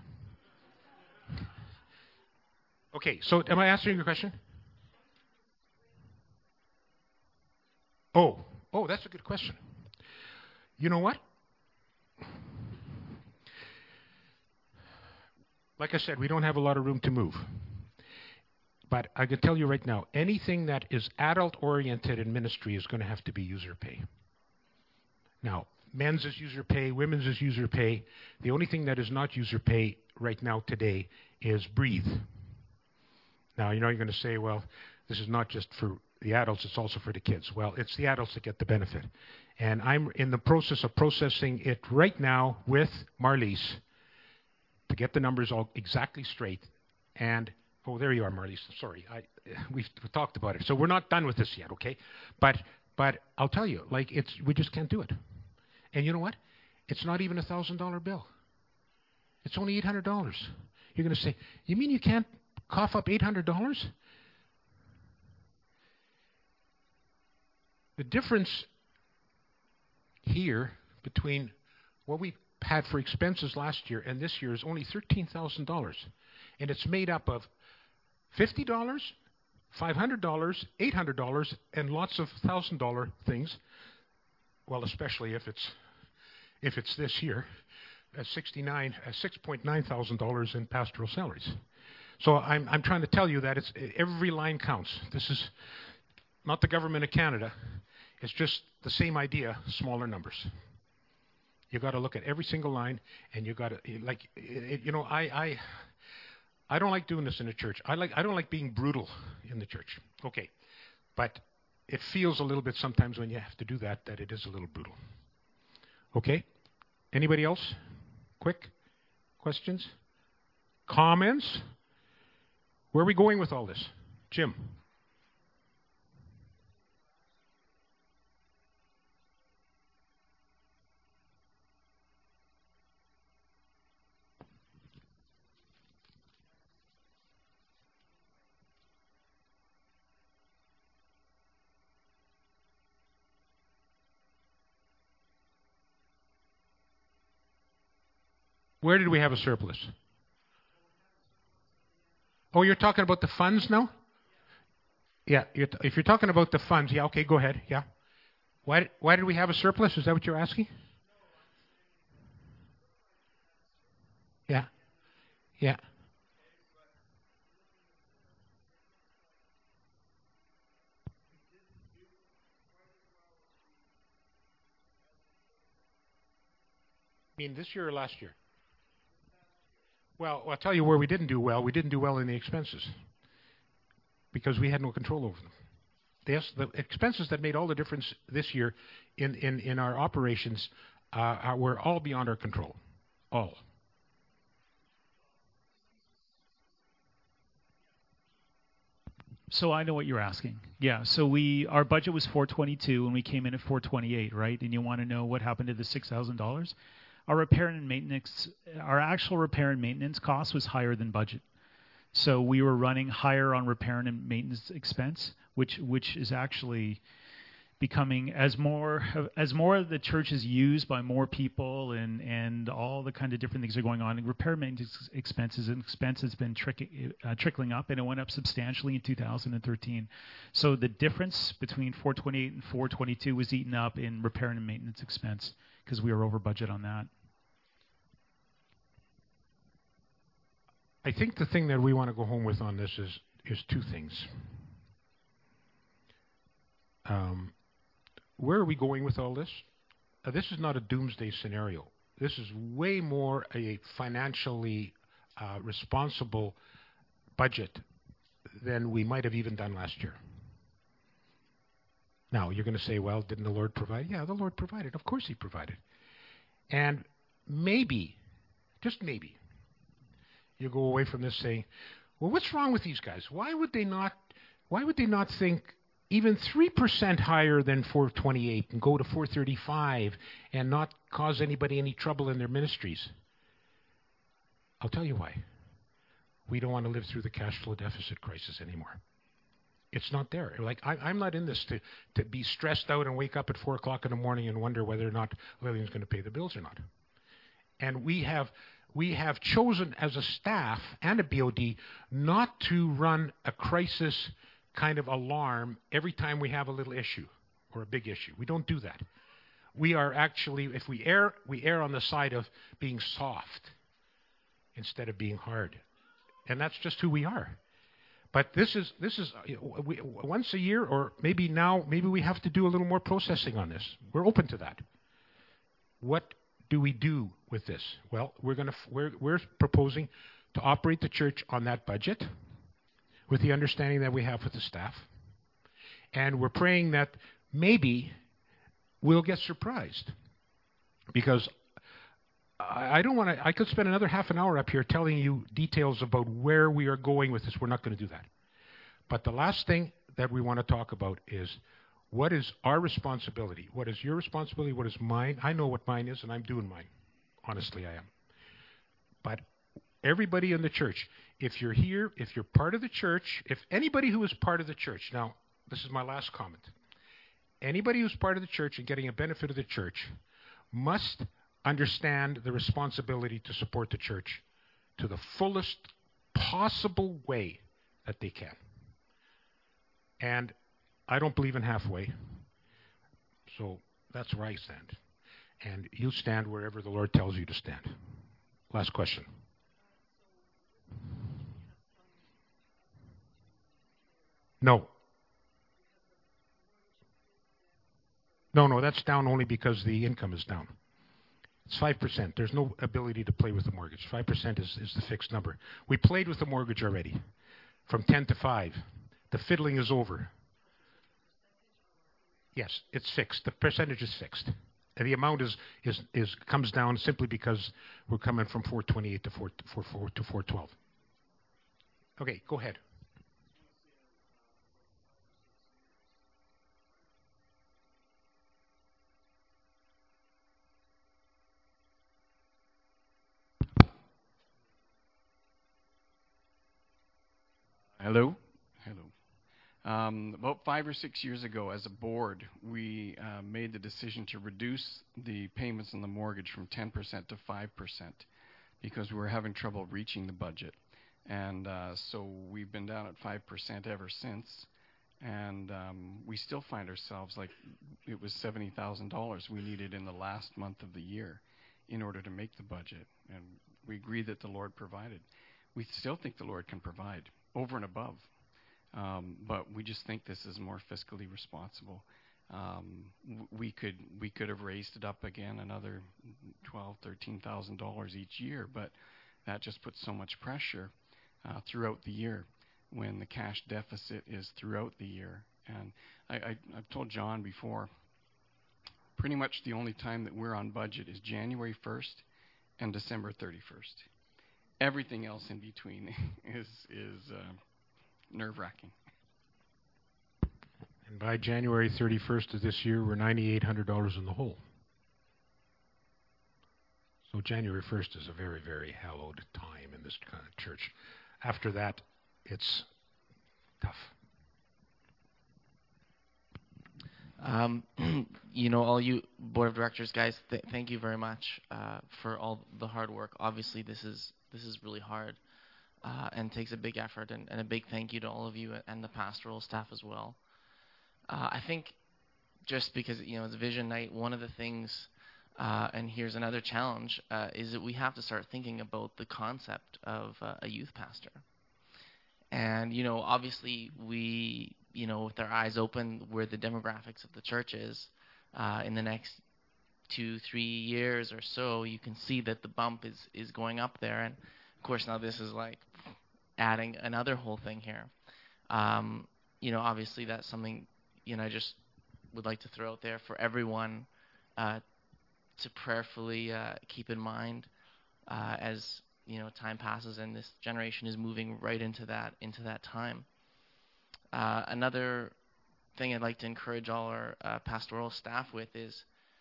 Okay, so am I answering your question? Oh, oh, that's a good question. You know what? Like I said, we don't have a lot of room to move. But I can tell you right now, anything that is adult-oriented in ministry is going to have to be user pay. Now, men's is user pay, women's is user pay. The only thing that is not user pay right now today is breathe. Now, you know, you're going to say, well, this is not just for the adults, it's also for the kids. Well, it's the adults that get the benefit. And I'm in the process of processing it right now with Marlies to get the numbers all exactly straight. And, oh, there you are, Marlies. Sorry, I, we've talked about it. So we're not done with this yet, okay? But but I'll tell you, like, it's we just can't do it. And you know what? It's not even a one thousand dollar bill. It's only eight hundred dollars. You're going to say, you mean you can't cough up eight hundred dollars? The difference here between what we had for expenses last year and this year is only thirteen thousand dollars. And it's made up of fifty dollars, five hundred dollars, eight hundred dollars, and lots of one thousand dollar things. Well, especially if it's if it's this year, uh, sixty-nine, uh, six point nine thousand dollars in pastoral salaries. So I'm I'm trying to tell you that it's every line counts. This is not the government of Canada. It's just the same idea, smaller numbers. You got to look at every single line, and you got to like it, you know I I I don't like doing this in the church. I like I don't like being brutal in the church. Okay, but it feels a little bit sometimes when you have to do that that it is a little brutal. Okay, anybody else? Quick questions, comments. Where are we going with all this, Jim? Where did we have a surplus? Oh, you're talking about the funds now? Yeah, you're t- if you're talking about the funds, yeah, okay, go ahead. Yeah. Why, why did we have a surplus? Is that what you're asking? Yeah. Yeah. I mean, this year or last year? Well, I'll tell you where we didn't do well. We didn't do well in the expenses because we had no control over them. Yes, the expenses that made all the difference this year in, in, in our operations uh, were all beyond our control. All. So I know what you're asking. Yeah. So we our budget was four twenty-two and we came in at four twenty-eight, right? And you want to know what happened to the six thousand dollars? Our repair and maintenance, our actual repair and maintenance cost was higher than budget. So we were running higher on repair and maintenance expense, which which is actually becoming as more as more of the church is used by more people and and all the kind of different things are going on. And repair and maintenance expenses and expense has been trick, uh, trickling up, and it went up substantially in two thousand thirteen. So the difference between four twenty-eight and four twenty-two was eaten up in repair and maintenance expense because we were over budget on that. I think the thing that we want to go home with on this is is two things. Um, where are we going with all this? Uh, this is not a doomsday scenario. This is way more a financially uh, responsible budget than we might have even done last year. Now, you're going to say, well, didn't the Lord provide? Yeah, the Lord provided. Of course he provided. And maybe, just maybe, you go away from this saying, well, what's wrong with these guys? Why would they not, why would they not think even three percent higher than four twenty-eight and go to four thirty-five and not cause anybody any trouble in their ministries? I'll tell you why. We don't want to live through the cash flow deficit crisis anymore. It's not there. Like I, I'm not in this to, to be stressed out and wake up at four o'clock in the morning and wonder whether or not Lillian's going to pay the bills or not. And we have we have chosen as a staff and a B O D not to run a crisis kind of alarm every time we have a little issue or a big issue. We don't do that. We are actually, if we err, we err on the side of being soft instead of being hard. And that's just who we are. But this is, this is you know, we, once a year, or maybe now, maybe we have to do a little more processing on this. We're open to that. What do we do with this? Well, we're going to, we're, we're proposing to operate the church on that budget, with the understanding that we have with the staff. And we're praying that maybe we'll get surprised. Because I, I don't want to, I could spend another half an hour up here telling you details about where we are going with this. We're not going to do that. But the last thing that we want to talk about is what is our responsibility? What is your responsibility? What is mine? I know what mine is, and I'm doing mine. Honestly, I am. But everybody in the church, if you're here, if you're part of the church, if anybody who is part of the church, now, this is my last comment. Anybody who's part of the church and getting a benefit of the church must understand the responsibility to support the church to the fullest possible way that they can. And I don't believe in halfway. So that's where I stand. And you stand wherever the Lord tells you to stand. Last question. No. No, no, that's down only because the income is down. It's five percent. There's no ability to play with the mortgage. five percent is, is the fixed number. We played with the mortgage already, from ten to five. The fiddling is over. Yes, it's fixed. The percentage is fixed. And the amount is, is, is comes down simply because we're coming from four twenty-eight to four, four, four, to four twelve. Okay, go ahead. Hello. Hello. Um, about five or six years ago, as a board, we uh, made the decision to reduce the payments on the mortgage from ten percent to five percent because we were having trouble reaching the budget. And uh, so we've been down at five percent ever since. And um, we still find ourselves like it was seventy thousand dollars we needed in the last month of the year in order to make the budget. And we agree that the Lord provided. We still think the Lord can provide over and above. Um, but we just think this is more fiscally responsible. Um, w- we could we could have raised it up again another twelve, thirteen thousand dollars each year, but that just puts so much pressure uh, throughout the year when the cash deficit is throughout the year. And I, I, I've told John before, pretty much the only time that we're on budget is January first and December thirty-first. Everything else in between is is uh, nerve-wracking. And by January thirty-first of this year, we're nine thousand eight hundred dollars in the hole. So January first is a very, very hallowed time in this kind of church. After that, it's tough. Um, you know, all you board of directors guys, th- thank you very much uh, for all the hard work. Obviously, this is this is really hard uh, and takes a big effort, and, and a big thank you to all of you and the pastoral staff as well. Uh, I think just because, you know, it's Vision Night, one of the things, uh, and here's another challenge, uh, is that we have to start thinking about the concept of uh, a youth pastor. And, you know, obviously we, you know, with our eyes open where the demographics of the church is, uh, in the next two, three years or so, you can see that the bump is, is going up there. And, of course, now this is like adding another whole thing here. Um, you know, obviously that's something, you know, I just would like to throw out there for everyone uh, to prayerfully uh, keep in mind uh, as, you know, time passes and this generation is moving right into that into that time. Uh, another thing I'd like to encourage all our uh, pastoral staff with is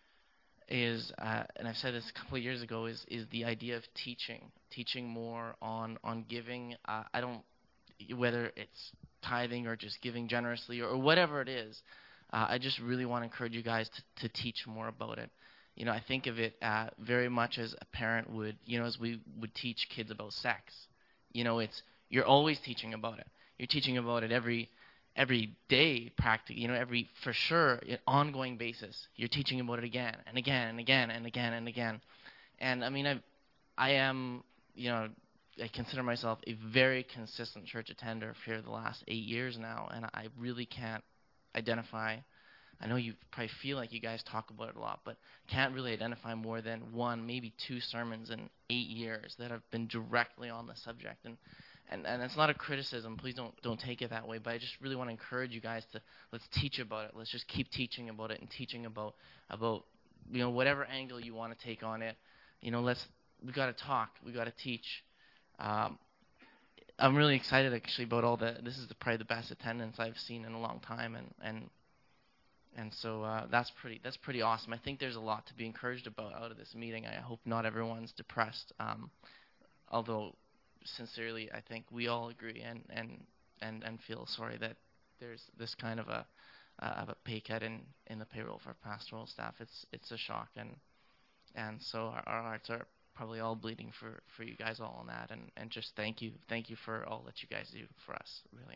is uh, and I've said this a couple of years ago is is the idea of teaching, teaching more on on giving. Uh, I don't whether it's tithing or just giving generously or, or whatever it is. Uh, I just really want to encourage you guys to, to teach more about it. You know, I think of it uh, very much as a parent would, you know, as we would teach kids about sex. You know, it's you're always teaching about it. You're teaching about it every every day, practically. You know, every for sure, an ongoing basis. You're teaching about it again and again and again and again and again. And I mean, I I am, you know, I consider myself a very consistent church attender for the last eight years now, and I really can't identify. I know you probably feel like you guys talk about it a lot, but can't really identify more than one, maybe two sermons in eight years that have been directly on the subject. And, and, and it's not a criticism. Please don't don't take it that way. But I just really want to encourage you guys to let's teach about it. Let's just keep teaching about it and teaching about about you know whatever angle you want to take on it. You know, let's we got to talk. We got to teach. Um, I'm really excited actually about all the. This is the, probably the best attendance I've seen in a long time, and and. And so uh, that's pretty that's pretty awesome. I think there's a lot to be encouraged about out of this meeting. I hope not everyone's depressed. Um, although, sincerely, I think we all agree and, and, and, and feel sorry that there's this kind of a uh, of a pay cut in, in the payroll for pastoral staff. It's it's a shock, and and so our, our hearts are probably all bleeding for, for you guys all on that. And, and just thank you, thank you for all that you guys do for us, really.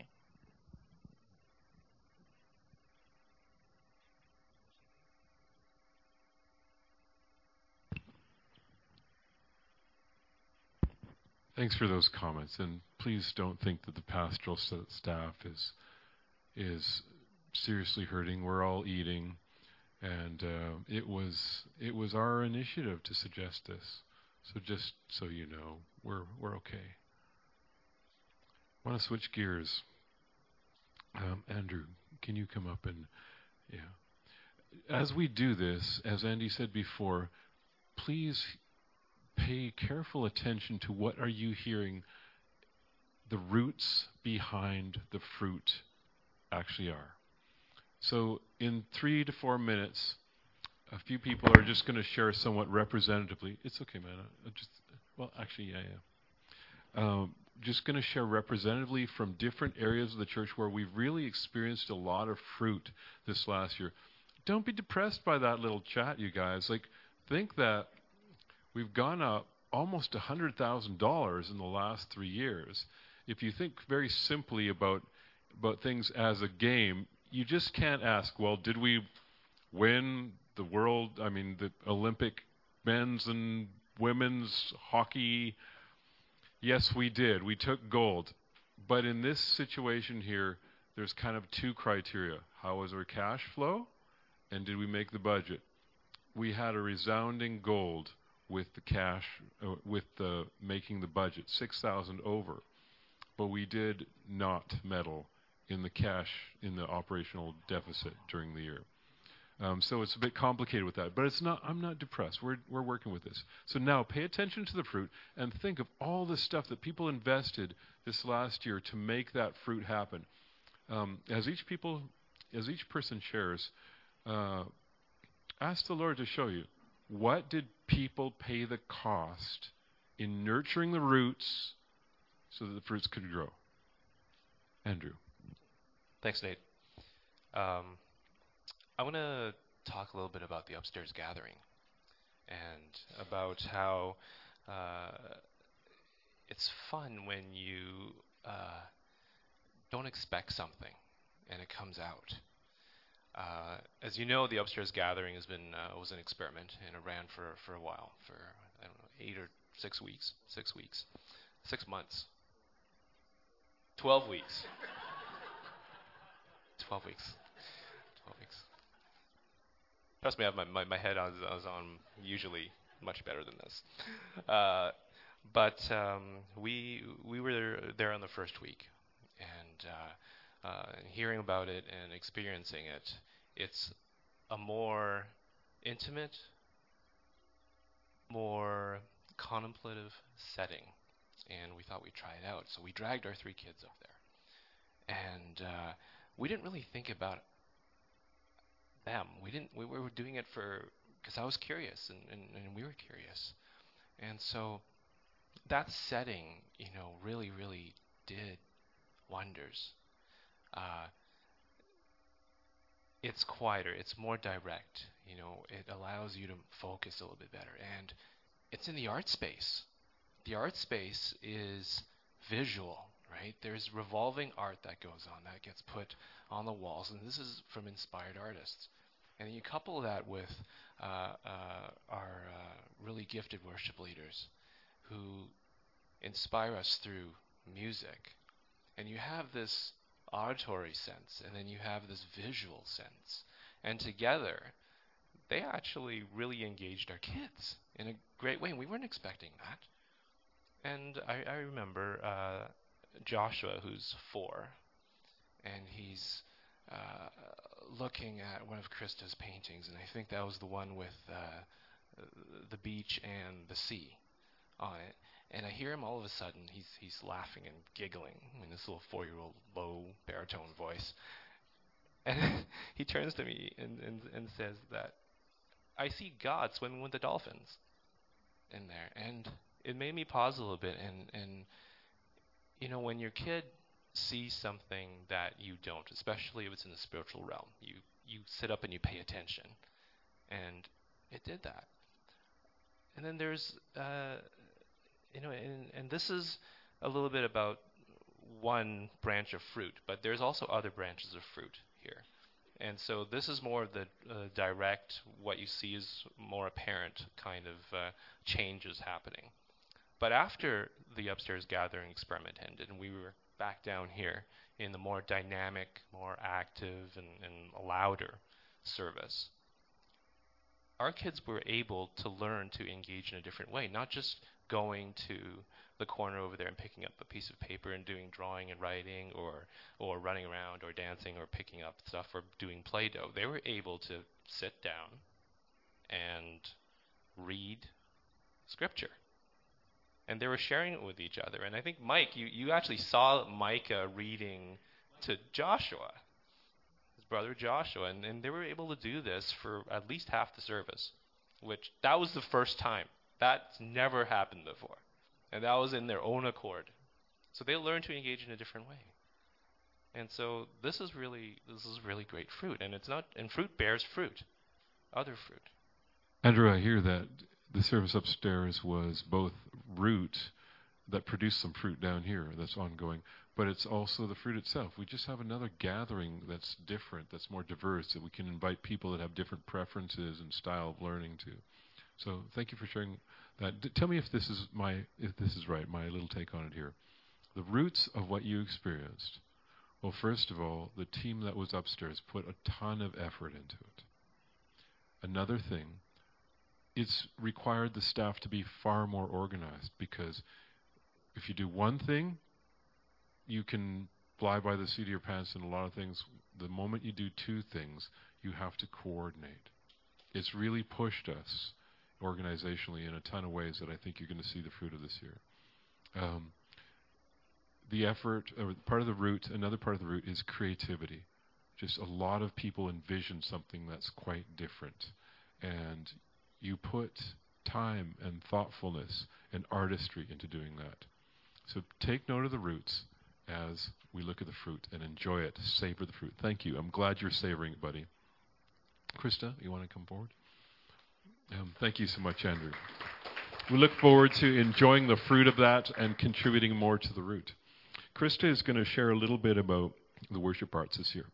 Thanks for those comments, and please don't think that the pastoral st- staff is is seriously hurting. We're all eating, and uh, it was it was our initiative to suggest this. So just so you know, we're we're okay. I want to switch gears. Um, Andrew, can you come up and yeah? As we do this, as Andy said before, please pay careful attention to what are you hearing the roots behind the fruit actually are. So in three to four minutes, a few people are just going to share somewhat representatively. It's okay, man. I just well, actually, yeah, yeah. Um, just going to share representatively from different areas of the church where we've really experienced a lot of fruit this last year. Don't be depressed by that little chat, you guys. Like, think that we've gone up almost one hundred thousand dollars in the last three years. If you think very simply about about things as a game, you just can't ask, well, did we win the world, I mean, the Olympic men's and women's hockey? Yes, we did. We took gold. But in this situation here, there's kind of two criteria. How was our cash flow? And did we make the budget? We had a resounding gold with the cash, uh, with the making the budget, six thousand over. But we did not meddle in the cash, in the operational deficit during the year. Um, so it's a bit complicated with that, but it's not. I'm not depressed. We're we're working with this. So now pay attention to the fruit and think of all the stuff that people invested this last year to make that fruit happen. Um, as each people, as each person shares, uh, ask the Lord to show you, what did people pay the cost in nurturing the roots so that the fruits could grow? Andrew. Thanks, Nate. Um, I want to talk a little bit about the upstairs gathering and about how uh, it's fun when you uh, don't expect something and it comes out. Uh, as you know, the upstairs gathering has been uh, was an experiment, and it ran for, for a while, for I don't know, eight or six weeks, six weeks, six months, twelve weeks, twelve weeks, twelve weeks. Trust me, I have my, my, my head on, I was on usually much better than this. Uh, but um, we we were there on the first week, and uh, uh, hearing about it and experiencing it, it's a more intimate, more contemplative setting, and we thought we'd try it out. So we dragged our three kids up there, and uh, we didn't really think about them. We didn't. We were doing it for because I was curious, and, and, and we were curious, and so that setting, you know, really, really did wonders. Uh, it's quieter. It's more direct. You know, it allows you to focus a little bit better, and it's in the art space. The art space is visual, right? There's revolving art that goes on, that gets put on the walls, and this is from inspired artists. And you couple that with uh, uh, our uh, really gifted worship leaders who inspire us through music. And you have this auditory sense, and then you have this visual sense. And together, they actually really engaged our kids in a great way, and we weren't expecting that. And I, I remember uh, Joshua, who's four, and he's uh, looking at one of Krista's paintings, and I think that was the one with uh, the beach and the sea on it. And I hear him all of a sudden, he's he's laughing and giggling in this little four-year-old low baritone voice. And he turns to me and, and, and says that, I see God swimming with the dolphins in there. And it made me pause a little bit. And, and you know, when your kid sees something that you don't, especially if it's in the spiritual realm, you, you sit up and you pay attention. And it did that. And then there's... Uh, You know, and, and this is a little bit about one branch of fruit, but there's also other branches of fruit here. And so this is more of the uh, direct, what you see is more apparent kind of uh, changes happening. But after the upstairs gathering experiment ended, and we were back down here in the more dynamic, more active, and, and louder service, our kids were able to learn to engage in a different way, not just going to the corner over there and picking up a piece of paper and doing drawing and writing, or or running around or dancing or picking up stuff or doing Play-Doh. They were able to sit down and read scripture. And they were sharing it with each other. And I think, Mike, you, you actually saw Micah reading to Joshua, his brother Joshua, and, and they were able to do this for at least half the service, which that was the first time. That's never happened before. And that was in their own accord. So they learned to engage in a different way. And so this is really this is really great fruit. And it's not and fruit bears fruit. Other fruit. Andrew, I hear that the service upstairs was both root that produced some fruit down here that's ongoing, but it's also the fruit itself. We just have another gathering that's different, that's more diverse, that we can invite people that have different preferences and style of learning to. So thank you for sharing that. D- tell me if this is my if this is right, my little take on it here. The roots of what you experienced. Well, first of all, the team that was upstairs put a ton of effort into it. Another thing, it's required the staff to be far more organized, because if you do one thing, you can fly by the seat of your pants in a lot of things. The moment you do two things, you have to coordinate. It's really pushed us organizationally in a ton of ways that I think you're going to see the fruit of this year. Um, the effort, or part of the root, another part of the root is creativity. Just a lot of people envision something that's quite different. And you put time and thoughtfulness and artistry into doing that. So take note of the roots as we look at the fruit and enjoy it. Savor the fruit. Thank you. I'm glad you're savoring it, buddy. Krista, you want to come forward? Um, thank you so much, Andrew. We look forward to enjoying the fruit of that and contributing more to the root. Krista is going to share a little bit about the worship arts this year.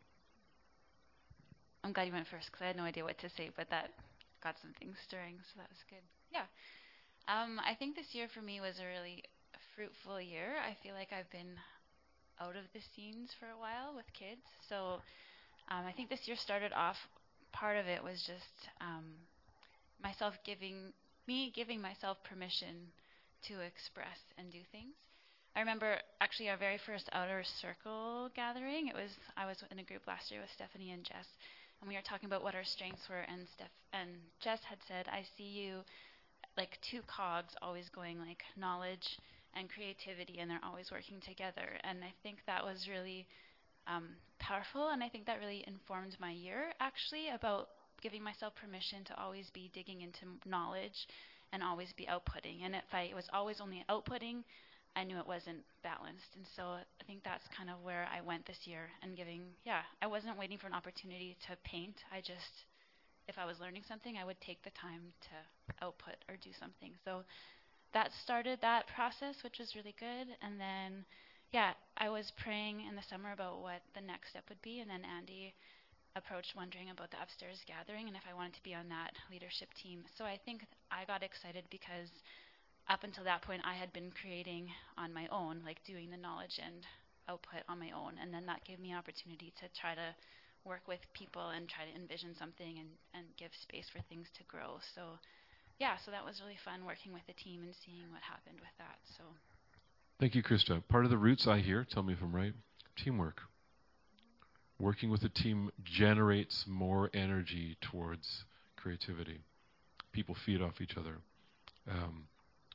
I'm glad you went first because I had no idea what to say, but that got some things stirring, so that was good. Yeah. Um, I think this year for me was a really fruitful year. I feel like I've been out of the scenes for a while with kids. So um, I think this year started off, part of it was just um, myself giving, me giving myself permission to express and do things. I remember actually our very first Outer Circle gathering. It was I was in a group last year with Stephanie and Jess, and we were talking about what our strengths were, and Steph and Jess had said, I see you like two cogs always going, like knowledge and creativity, and they're always working together. And I think that was really um, powerful, and I think that really informed my year, actually, about giving myself permission to always be digging into knowledge and always be outputting. And if I was always only outputting, I knew it wasn't balanced. And so I think that's kind of where I went this year, and giving, yeah, I wasn't waiting for an opportunity to paint. I just, if I was learning something, I would take the time to output or do something. So that started that process, which was really good. And then, yeah, I was praying in the summer about what the next step would be. And then Andy approached wondering about the upstairs gathering and if I wanted to be on that leadership team. So I think I got excited because up until that point, I had been creating on my own, like doing the knowledge and output on my own. And then that gave me an opportunity to try to work with people and try to envision something and, and give space for things to grow. So yeah, so that was really fun working with the team and seeing what happened with that. So, thank you, Krista. Part of the roots I hear, tell me if I'm right, teamwork. Working with a team generates more energy towards creativity. People feed off each other. Um,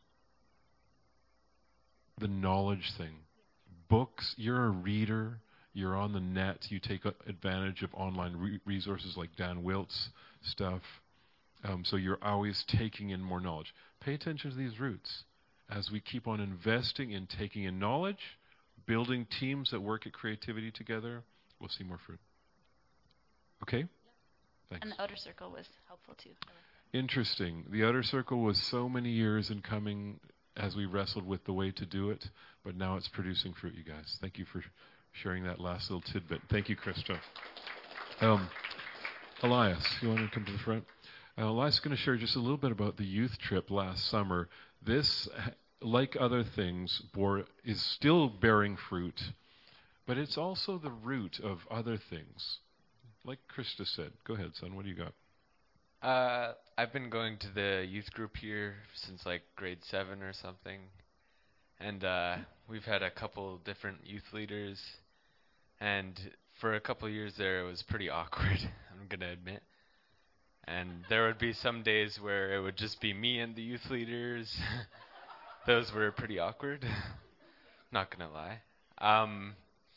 the knowledge thing. Books, you're a reader. You're on the net. You take advantage of online re- resources like Dan Wilt's stuff. Um, so you're always taking in more knowledge. Pay attention to these roots. As we keep on investing in taking in knowledge, building teams that work at creativity together, we'll see more fruit. Okay? Thanks. And the Outer Circle was helpful too. Interesting. The Outer Circle was so many years in coming as we wrestled with the way to do it, but now it's producing fruit, you guys. Thank you for sharing that last little tidbit. Thank you, Krista. Um, Elias, you want to come to the front? Uh, Elias is going to share just a little bit about the youth trip last summer. This, like other things, bore, is still bearing fruit, but it's also the root of other things. Like Krista said. Go ahead, son. What do you got? Uh, I've been going to the youth group here since like grade seven or something. And uh, we've had a couple different youth leaders. And for a couple years there, it was pretty awkward, I'm going to admit. And there would be some days where it would just be me and the youth leaders. Those were pretty awkward. Not going to lie. Um,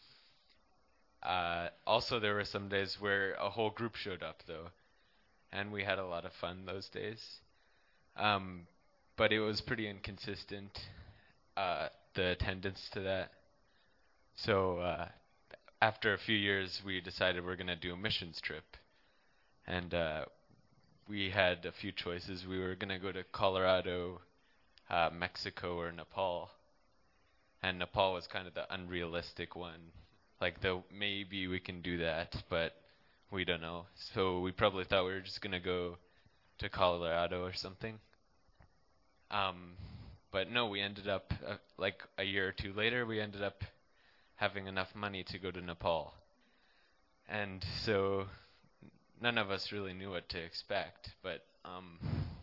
uh, also, there were some days where a whole group showed up, though. And we had a lot of fun those days. Um, but it was pretty inconsistent, uh, the attendance to that. So uh, after a few years, we decided we're going to do a missions trip. And uh, we had a few choices. We were gonna go to Colorado, uh, Mexico, or Nepal, and Nepal was kind of the unrealistic one. Like, the maybe we can do that, but we don't know. So we probably thought we were just gonna go to Colorado or something. Um, but no, we ended up uh, like a year or two later, we ended up having enough money to go to Nepal, and so none of us really knew what to expect. But um,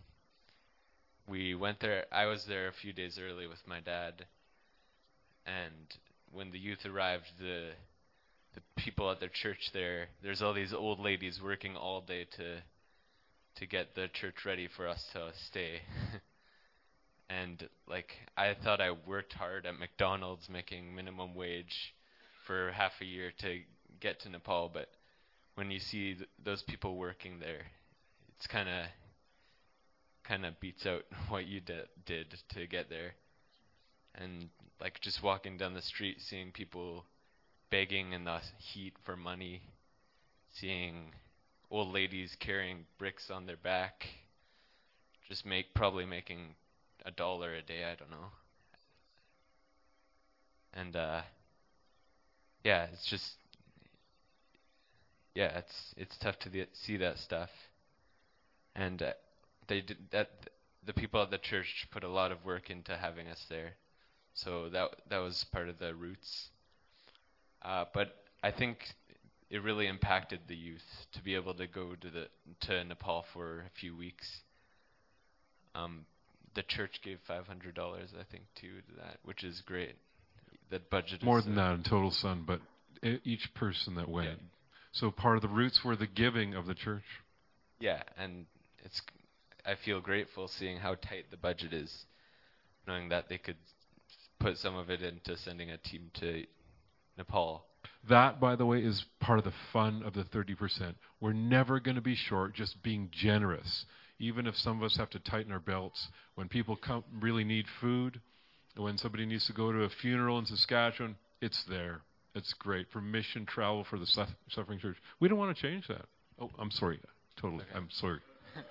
we went there. I was there a few days early with my dad, and when the youth arrived, the the people at their church there, there's all these old ladies working all day to to get the church ready for us to stay. And like, I thought I worked hard at McDonald's making minimum wage for half a year to get to Nepal, but when you see th- those people working there, it's kind of kind of beats out what you d- did to get there. And like, just walking down the street, seeing people begging in the heat for money, seeing old ladies carrying bricks on their back, just make probably making a dollar a day, I don't know. And uh, yeah, it's just yeah, it's it's tough to the, see that stuff. And uh, they did that. The people at the church put a lot of work into having us there, so that that was part of the roots. Uh, but I think it really impacted the youth to be able to go to the to Nepal for a few weeks. Um, the church gave five hundred dollars, I think, too, to that, which is great. That budget More is than uh, that in total, son, but e- each person that went. Yeah. So part of the roots were the giving of the church. Yeah, and it's I feel grateful seeing how tight the budget is, knowing that they could put some of it into sending a team to Nepal. That, by the way, is part of the fun of the thirty percent. We're never going to be short just being generous. Even if some of us have to tighten our belts, when people come really need food, when somebody needs to go to a funeral in Saskatchewan, it's there. It's great for mission travel for the su- suffering church. We don't want to change that. Oh, I'm sorry. Totally. Okay. I'm sorry.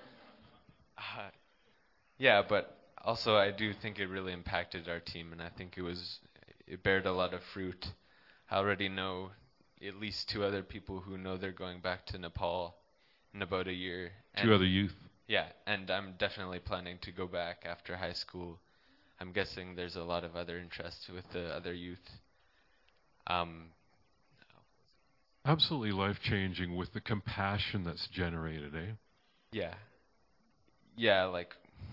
Uh, yeah, but also I do think it really impacted our team, and I think it was it bared a lot of fruit. I already know at least two other people who know they're going back to Nepal in about a year. Two other youth. Yeah, and I'm definitely planning to go back after high school. I'm guessing there's a lot of other interest with the other youth. Um, Absolutely life-changing with the compassion that's generated, eh? yeah. Yeah, like,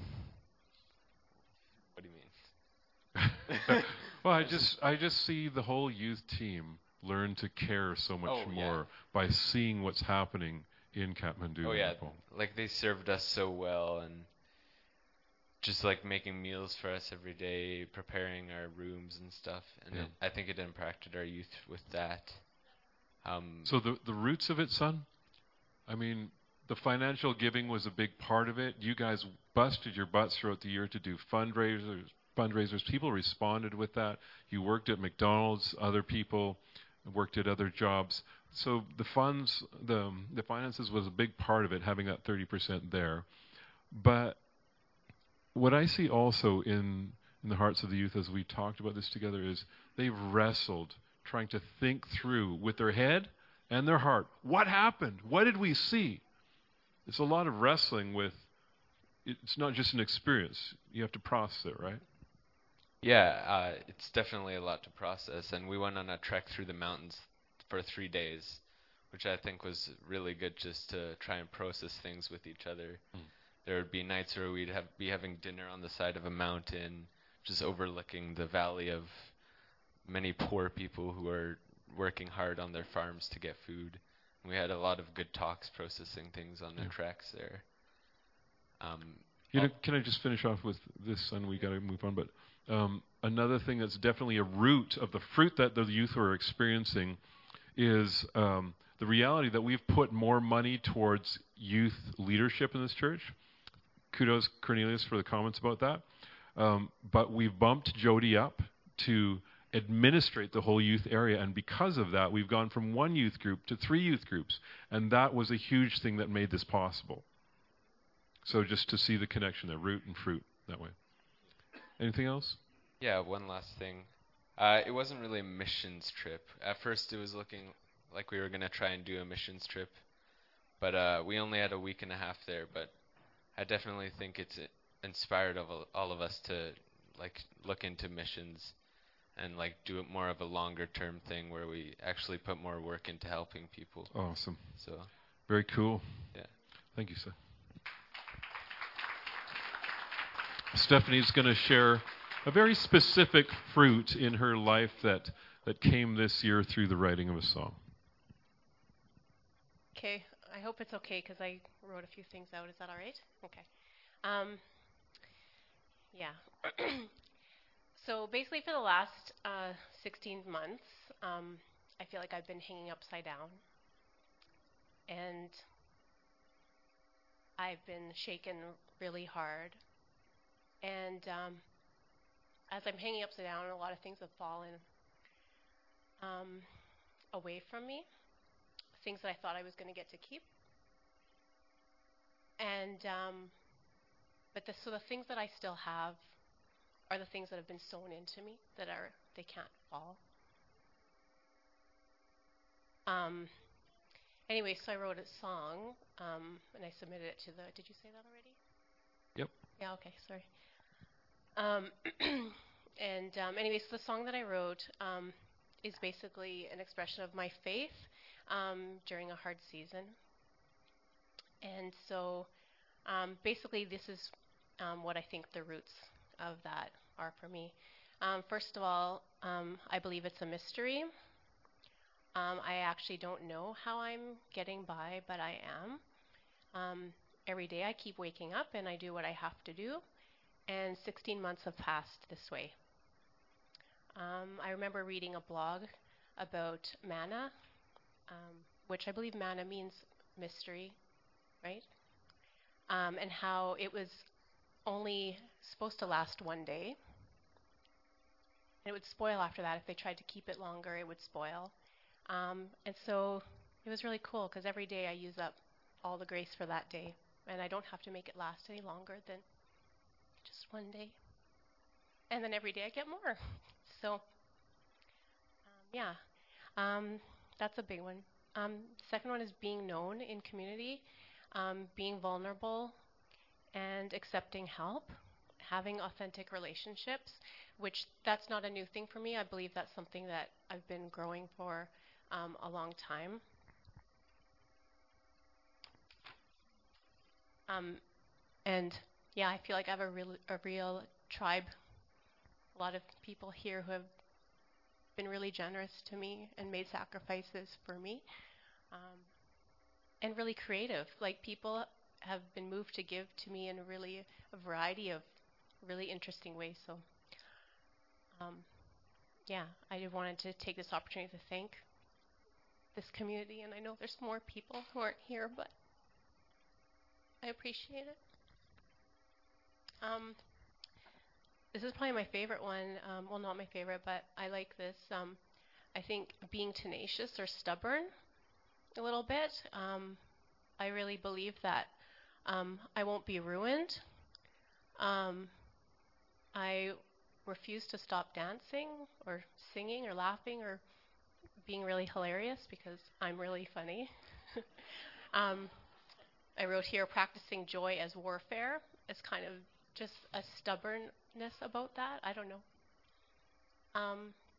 what do you mean? Well, I just I just see the whole youth team learn to care so much Oh, yeah. more by seeing what's happening in Kathmandu. Oh and yeah, Nepal. like they served us so well, and just like making meals for us every day, preparing our rooms and stuff. And Yeah. it, I think it impacted our youth with that. Um, So the the roots of it, son. I mean, the financial giving was a big part of it. You guys busted your butts throughout the year to do fundraisers. Fundraisers. People responded with that. You worked at McDonald's. Other people worked at other jobs. So the funds, the the finances was a big part of it, having that thirty percent there. But what I see also in in the hearts of the youth as we talked about this together is they've wrestled trying to think through with their head and their heart. What happened? What did we see? It's a lot of wrestling with, it's not just an experience. You have to process it, right? yeah, uh, it's definitely a lot to process. And we went on a trek through the mountains for three days, which I think was really good just to try and process things with each other. Mm. There would be nights where we'd have, be having dinner on the side of a mountain, just overlooking the valley of many poor people who are working hard on their farms to get food. And we had a lot of good talks processing things on the Yeah. treks there. Um, You know, can I just finish off with this, and we got to move on. But um, another thing that's definitely a root of the fruit that the youth are experiencing is um, the reality that we've put more money towards youth leadership in this church. Kudos, Cornelius, for the comments about that. Um, but we've bumped Jody up to administrate the whole youth area, and because of that, we've gone from one youth group to three youth groups, and that was a huge thing that made this possible. So just to see the connection there, root and fruit that way. Anything else? Yeah, one last thing. Uh, it wasn't really a missions trip. At first, it was looking like we were going to try and do a missions trip, but uh, we only had a week and a half there. But I definitely think it's inspired of all of us to like look into missions and like do it more of a longer term thing where we actually put more work into helping people. Awesome. So very cool. Yeah. Thank you, sir. Stephanie's going to share a very specific fruit in her life that, that came this year through the writing of a song. Okay, I hope it's okay because I wrote a few things out. Is that all right? Okay. Um, yeah. So basically for the last uh, sixteen months, um, I feel like I've been hanging upside down. And I've been shaken really hard. And um, as I'm hanging upside down, a lot of things have fallen um, away from me, things that I thought I was going to get to keep. And um, but the, so the things that I still have are the things that have been sown into me that are they can't fall. Um, anyway, so I wrote a song um, and I submitted it to the. Did you say that already? Yep. Yeah. Okay. Sorry. Um, and um, anyways, the song that I wrote um, is basically an expression of my faith um, during a hard season. And so um, basically this is um, what I think the roots of that are for me. Um, first of all, um, I believe it's a mystery. Um, I actually don't know how I'm getting by, but I am. Um, every day I keep waking up and I do what I have to do. And sixteen months have passed this way. Um, I remember reading a blog about manna, um, which I believe manna means mystery, right? Um, and how it was only supposed to last one day. And it would spoil after that. If they tried to keep it longer, it would spoil. Um, and so it was really cool because every day I use up all the grace for that day. And I don't have to make it last any longer than just one day. And then every day I get more. So, um, yeah, um, that's a big one. Um, second one is being known in community, um, being vulnerable and accepting help, having authentic relationships, which that's not a new thing for me. I believe that's something that I've been growing for um, a long time. Um, and yeah, I feel like I have a real, a real tribe, a lot of people here who have been really generous to me and made sacrifices for me, um, and really creative. Like people have been moved to give to me in a really a variety of really interesting ways. So, um, yeah, I wanted to take this opportunity to thank this community, and I know there's more people who aren't here, but I appreciate it. Um, this is probably my favorite one. Um, well, not my favorite, but I like this. Um, I think being tenacious or stubborn a little bit. Um, I really believe that um, I won't be ruined. Um, I refuse to stop dancing or singing or laughing or being really hilarious because I'm really funny. um, I wrote here, practicing joy as warfare. It's kind of just a stubbornness about that. I don't know. Um,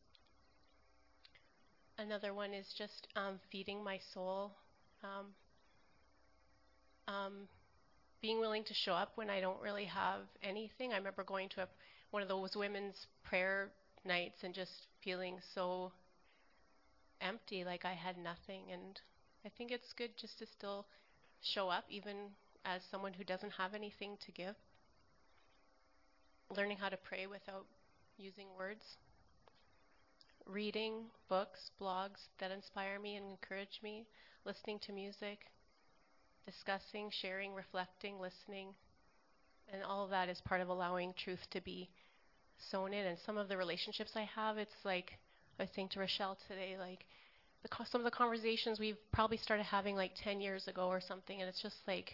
another one is just um, feeding my soul. Um, um, being willing to show up when I don't really have anything. I remember going to a, one of those women's prayer nights and just feeling so empty, like I had nothing. And I think it's good just to still show up, even as someone who doesn't have anything to give. Learning how to pray without using words. Reading books, blogs that inspire me and encourage me. Listening to music. Discussing, sharing, reflecting, listening. And all of that is part of allowing truth to be sown in. And some of the relationships I have, it's like, I was saying to Rochelle today, like, the co- some of the conversations we've probably started having like ten years ago or something, and it's just like,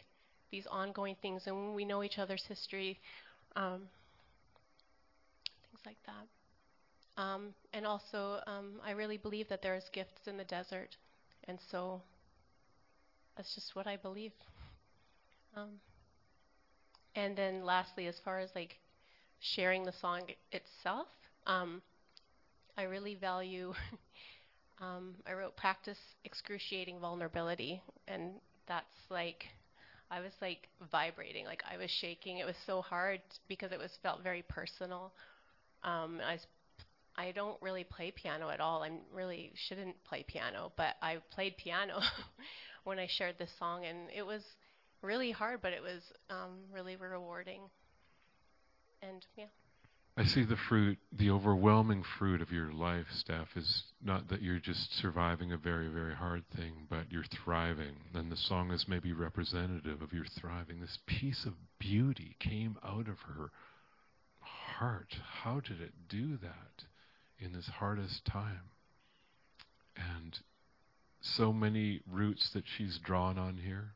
these ongoing things, and when we know each other's history, um, things like that. Um, and also, um, I really believe that there's gifts in the desert, and so that's just what I believe. Um, and then lastly, as far as like sharing the song itself, um, I really value, um, I wrote practice excruciating vulnerability, and that's like, I was like vibrating, like I was shaking. It was so hard because it was felt very personal. Um, I, was, I don't really play piano at all. I really shouldn't play piano, but I played piano when I shared this song, and it was really hard, but it was um, really rewarding. And yeah. I see the fruit, the overwhelming fruit of your life, Steph, is not that you're just surviving a very, very hard thing, but you're thriving. And the song is maybe representative of your thriving. This piece of beauty came out of her heart. How did it do that in this hardest time? And so many roots that she's drawn on here.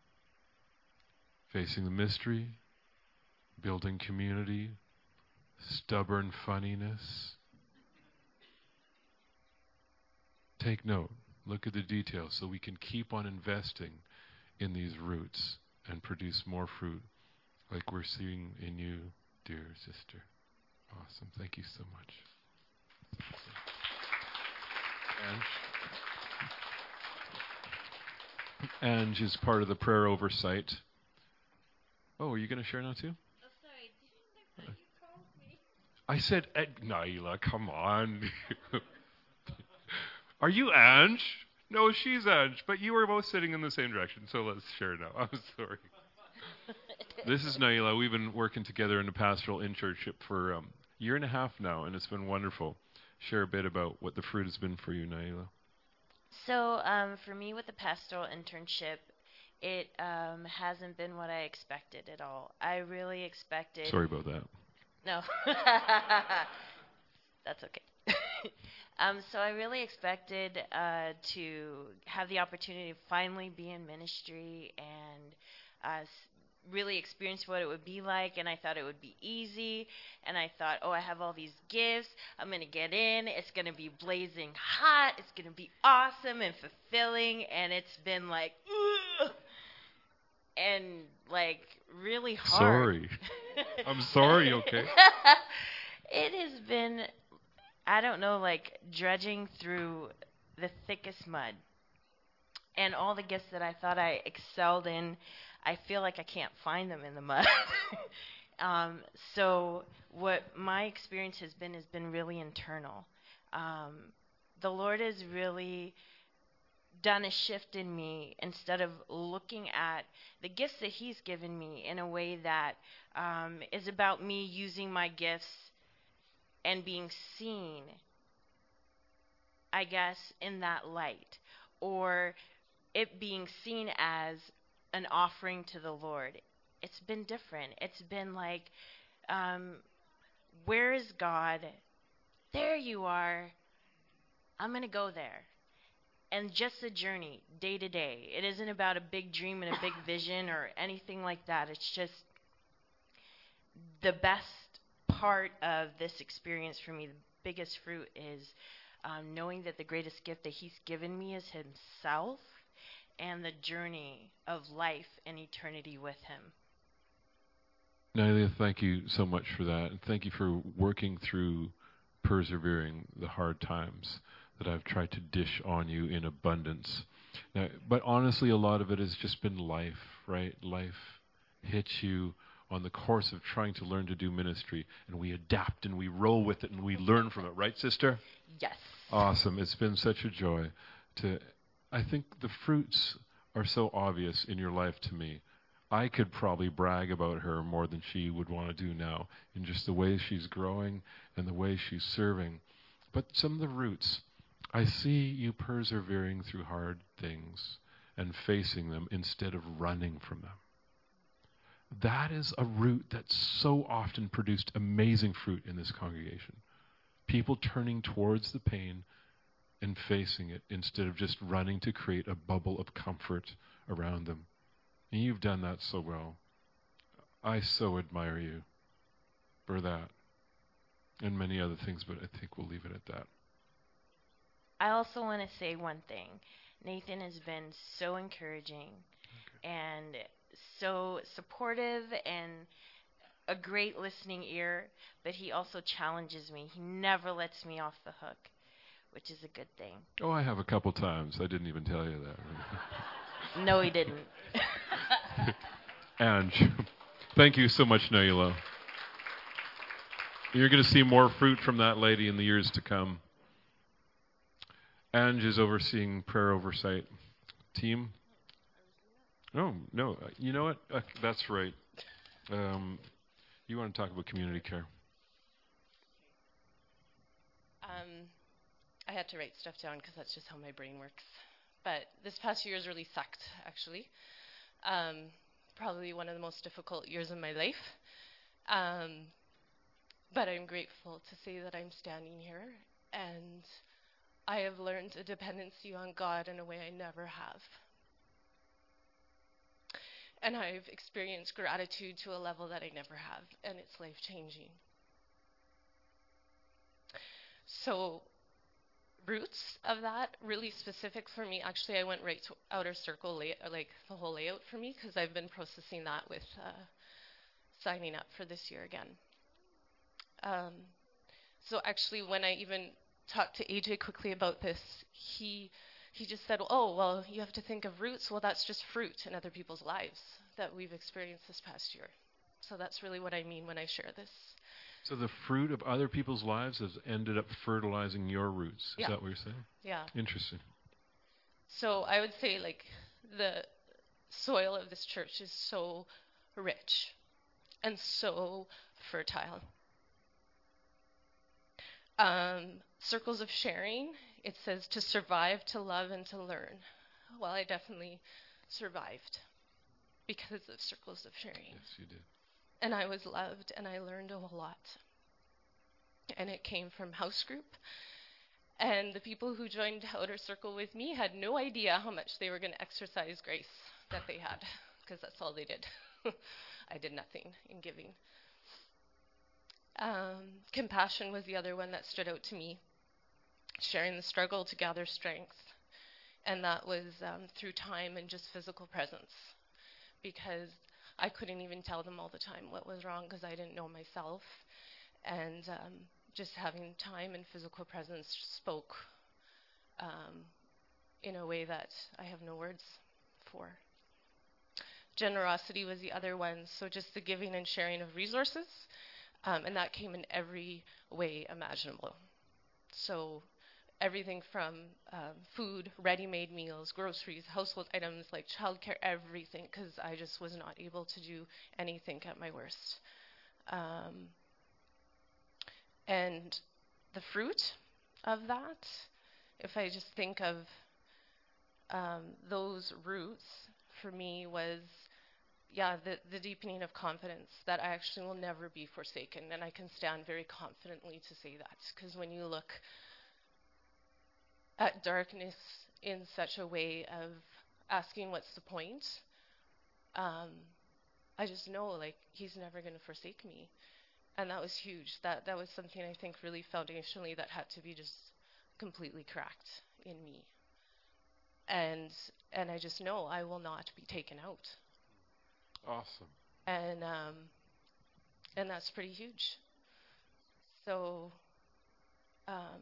Facing the mystery, building community, stubborn funniness. Take note. Look at the details so we can keep on investing in these roots and produce more fruit like we're seeing in you, dear sister. Awesome. Thank you so much. Ange. Ange is part of the prayer oversight. Oh, are you going to share now too? Oh, sorry. Did you, you called me? I said, Ed- Naila, come on. Are you Ange? No, she's Ange, but you were both sitting in the same direction, so let's share now. I'm sorry. This is Naila. We've been working together in a pastoral internship for um, a year and a half now, and it's been wonderful. Share a bit about what the fruit has been for you, Naila. So um, for me with the pastoral internship, it um, hasn't been what I expected at all. I really expected... Sorry about that. No. That's okay. um, so I really expected uh, to have the opportunity to finally be in ministry and uh, s- really experience what it would be like, and I thought it would be easy, and I thought, oh, I have all these gifts, I'm going to get in, it's going to be blazing hot, it's going to be awesome and fulfilling, and it's been like, ugh, and like really hard. Sorry. I'm sorry, okay? It has been, I don't know, like dredging through the thickest mud. And all the gifts that I thought I excelled in, I feel like I can't find them in the mud. um, so what my experience has been has been really internal. Um, the Lord has really done a shift in me instead of looking at the gifts that He's given me in a way that um, is about me using my gifts and being seen, I guess, in that light, or it being seen as an offering to the Lord. It's been different. It's been like, um, where is God? There you are. I'm going to go there. And just a journey, day to day. It isn't about a big dream and a big vision or anything like that. It's just the best part of this experience for me, the biggest fruit is um, knowing that the greatest gift that He's given me is Himself and the journey of life and eternity with Him. Naila, thank you so much for that, and thank you for working through persevering the hard times that I've tried to dish on you in abundance. Now, but honestly, a lot of it has just been life, right? Life hits you on the course of trying to learn to do ministry, and we adapt and we roll with it and we learn from it, right, sister? Yes. Awesome. It's been such a joy to, I think the fruits are so obvious in your life to me. I could probably brag about her more than she would want to do now in just the way she's growing and the way she's serving. But some of the roots, I see you persevering through hard things and facing them instead of running from them. That is a root that's so often produced amazing fruit in this congregation. People turning towards the pain and facing it instead of just running to create a bubble of comfort around them. And you've done that so well. I so admire you for that and many other things, but I think we'll leave it at that. I also want to say one thing. Nathan has been so encouraging okay. and so supportive and a great listening ear, but he also challenges me. He never lets me off the hook, which is a good thing. Oh, I have a couple times. I didn't even tell you that. No, he didn't. Ange, thank you so much, Naila. You're going to see more fruit from that lady in the years to come. Ange is overseeing prayer oversight team. Oh, no. You know what? Uh, that's right. Um, you want to talk about community care. Um, I had to write stuff down because that's just how my brain works. But this past year has really sucked, actually. Um, probably one of the most difficult years of my life. Um, but I'm grateful to say that I'm standing here, and I have learned a dependency on God in a way I never have. And I've experienced gratitude to a level that I never have, and it's life-changing. So, roots of that, really specific for me, actually I went right to outer circle, lay, like the whole layout for me, because I've been processing that with uh, signing up for this year again. Um, so actually when I even talked to A J quickly about this, he he just said, oh, well, you have to think of roots. Well, that's just fruit in other people's lives that we've experienced this past year. So that's really what I mean when I share this. So the fruit of other people's lives has ended up fertilizing your roots. Is Yeah. that what you're saying? Yeah. Interesting. So I would say, like, the soil of this church is so rich and so fertile. Um, circles of sharing, it says to survive, to love, and to learn. Well, I definitely survived because of circles of sharing. Yes, you did. And I was loved, and I learned a whole lot. And it came from house group. And the people who joined Outer Circle with me had no idea how much they were going to exercise grace that they had, because that's all they did. I did nothing in giving. Um, compassion was the other one that stood out to me. Sharing the struggle to gather strength. And that was um, through time and just physical presence. Because I couldn't even tell them all the time what was wrong because I didn't know myself. And um, just having time and physical presence spoke um, in a way that I have no words for. Generosity was the other one. So just the giving and sharing of resources. Um, and that came in every way imaginable. So everything from um, food, ready-made meals, groceries, household items, like childcare, everything, because I just was not able to do anything at my worst. Um, and the fruit of that, if I just think of um, those roots, for me was, yeah, the, the deepening of confidence that I actually will never be forsaken, and I can stand very confidently to say that, because when you look at darkness in such a way of asking what's the point, um, I just know, like, he's never going to forsake me. And that was huge. That that was something I think really foundationally that had to be just completely cracked in me. And and I just know I will not be taken out. Awesome. And um, and that's pretty huge. So um,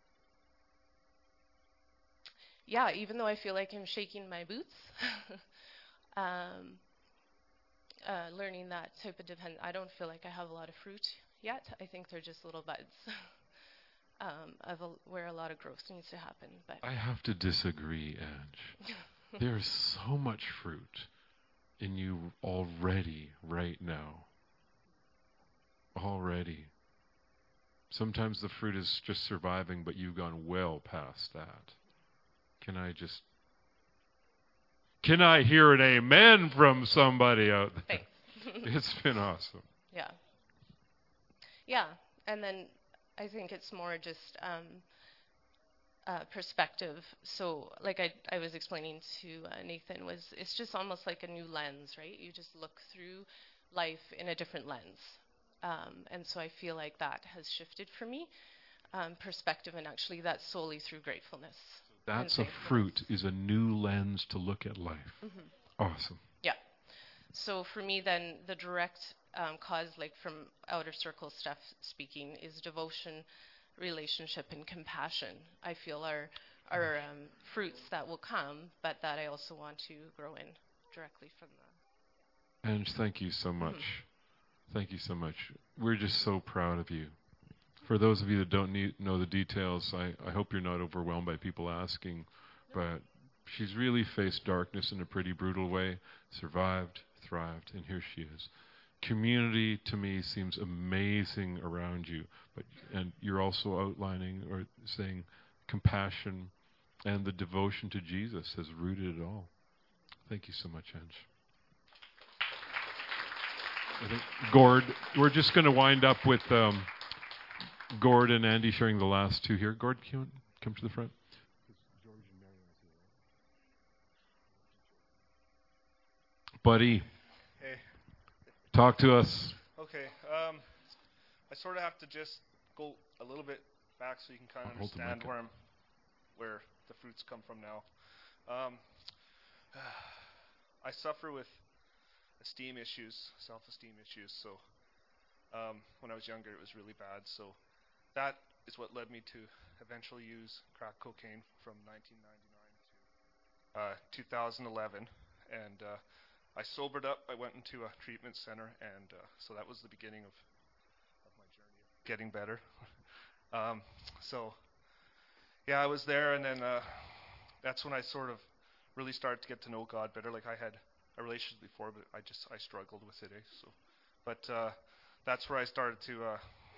yeah, even though I feel like I'm shaking my boots, um, uh, learning that type of depend, I don't feel like I have a lot of fruit yet. I think they're just little buds um, of a, where a lot of growth needs to happen. But I have to disagree, Ange. There's so much fruit in you already, right now. Already. Sometimes the fruit is just surviving, but you've gone well past that. Can I just... Can I hear an amen from somebody out there? It's been awesome. Yeah. Yeah, and then I think it's more just um, uh, perspective. So, like I, I was explaining to uh, Nathan, was it's just almost like a new lens, right? You just look through life in a different lens. Um, and so I feel like that has shifted for me, um, perspective, and actually that's solely through gratefulness. That's a fruit, is a new lens to look at life. Mm-hmm. Awesome. Yeah. So for me then, the direct um, cause, like from outer circle stuff speaking, is devotion, relationship, and compassion. I feel are, are um, fruits that will come, but that I also want to grow in directly from the... And thank you so much. Mm-hmm. Thank you so much. We're just so proud of you. For those of you that don't need, know the details, I, I hope you're not overwhelmed by people asking, but she's really faced darkness in a pretty brutal way, survived, thrived, and here she is. Community, to me, seems amazing around you, but and you're also outlining or saying compassion and the devotion to Jesus has rooted it all. Thank you so much, Ange. I think Gord, we're just going to wind up with um, Gord and Andy sharing the last two here. Gord, can you come to the front? Buddy, hey, talk to us. Okay, um, I sort of have to just go a little bit back so you can kind of I'll understand where I'm, where the fruits come from now. Um, I suffer with esteem issues, self-esteem issues. So um, when I was younger, it was really bad. So that is what led me to eventually use crack cocaine from nineteen ninety-nine to uh, two thousand eleven, and uh, I sobered up. I went into a treatment center, and uh, so that was the beginning of, of my journey of getting better. um, so yeah, I was there, and then uh, that's when I sort of really started to get to know God better. Like I had a relationship before, but I just I struggled with it. Eh? So, but uh, that's where I started to uh,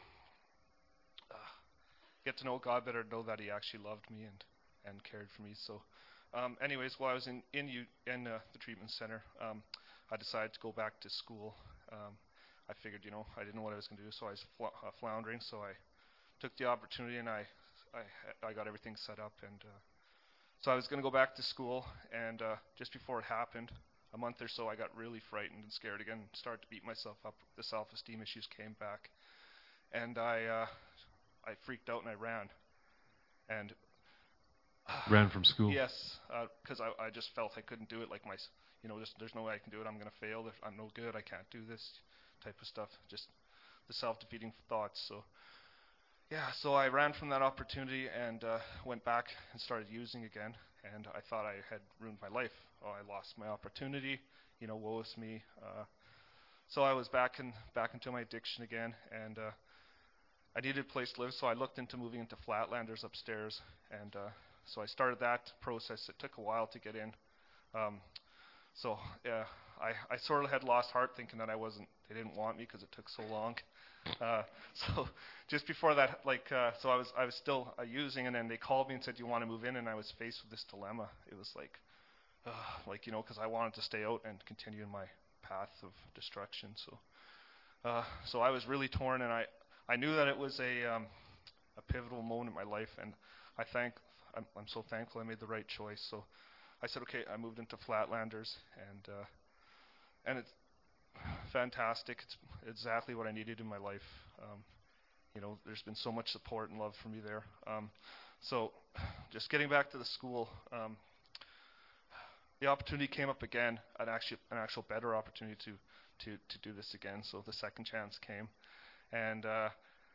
uh, get to know God better, know that He actually loved me and, and cared for me. So, um, anyways, while I was in in, U, in uh, the treatment center, um, I decided to go back to school. Um, I figured, you know, I didn't know what I was going to do, so I was fl- uh, floundering. So I took the opportunity, and I I, I got everything set up, and uh, so I was going to go back to school. And uh, just before it happened, a month or so, I got really frightened and scared again, started to beat myself up. The self-esteem issues came back, and I uh, I freaked out and I ran. And ran from school. Yes, because uh, I I just felt I couldn't do it. Like my, you know, just there's no way I can do it. I'm gonna fail. I'm no good. I can't do this type of stuff. Just the self-defeating thoughts. So yeah, so I ran from that opportunity and uh, went back and started using again. And I thought I had ruined my life. Oh, I lost my opportunity. You know, woe is me. Uh, so I was back in back into my addiction again, and uh, I needed a place to live. So I looked into moving into Flatlanders upstairs, and uh, so I started that process. It took a while to get in. Um, so yeah, I, I sort of had lost heart, thinking that I wasn't. They didn't want me because it took so long. Uh, so just before that, like, uh, so I was I was still uh, using, and then they called me and said, "Do you want to move in?" And I was faced with this dilemma. It was like, uh, like you know, because I wanted to stay out and continue in my path of destruction. So, uh, so I was really torn, and I I knew that it was a um, a pivotal moment in my life, and I thank I'm I'm so thankful I made the right choice. So I said, okay, I moved into Flatlanders, and uh, and it's fantastic. It's exactly what I needed in my life. Um, you know, there's been so much support and love for me there. Um, so just getting back to the school, um, the opportunity came up again, an actual, an actual better opportunity to, to, to do this again. So the second chance came. And uh,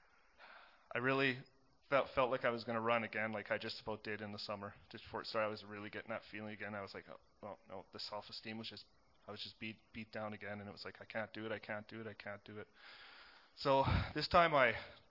I really felt, felt like I was going to run again, like I just about did in the summer. Just before it started, I was really getting that feeling again. I was like, oh, oh no, the self-esteem was just I was just beat beat down again, and it was like, I can't do it, I can't do it, I can't do it. So this time I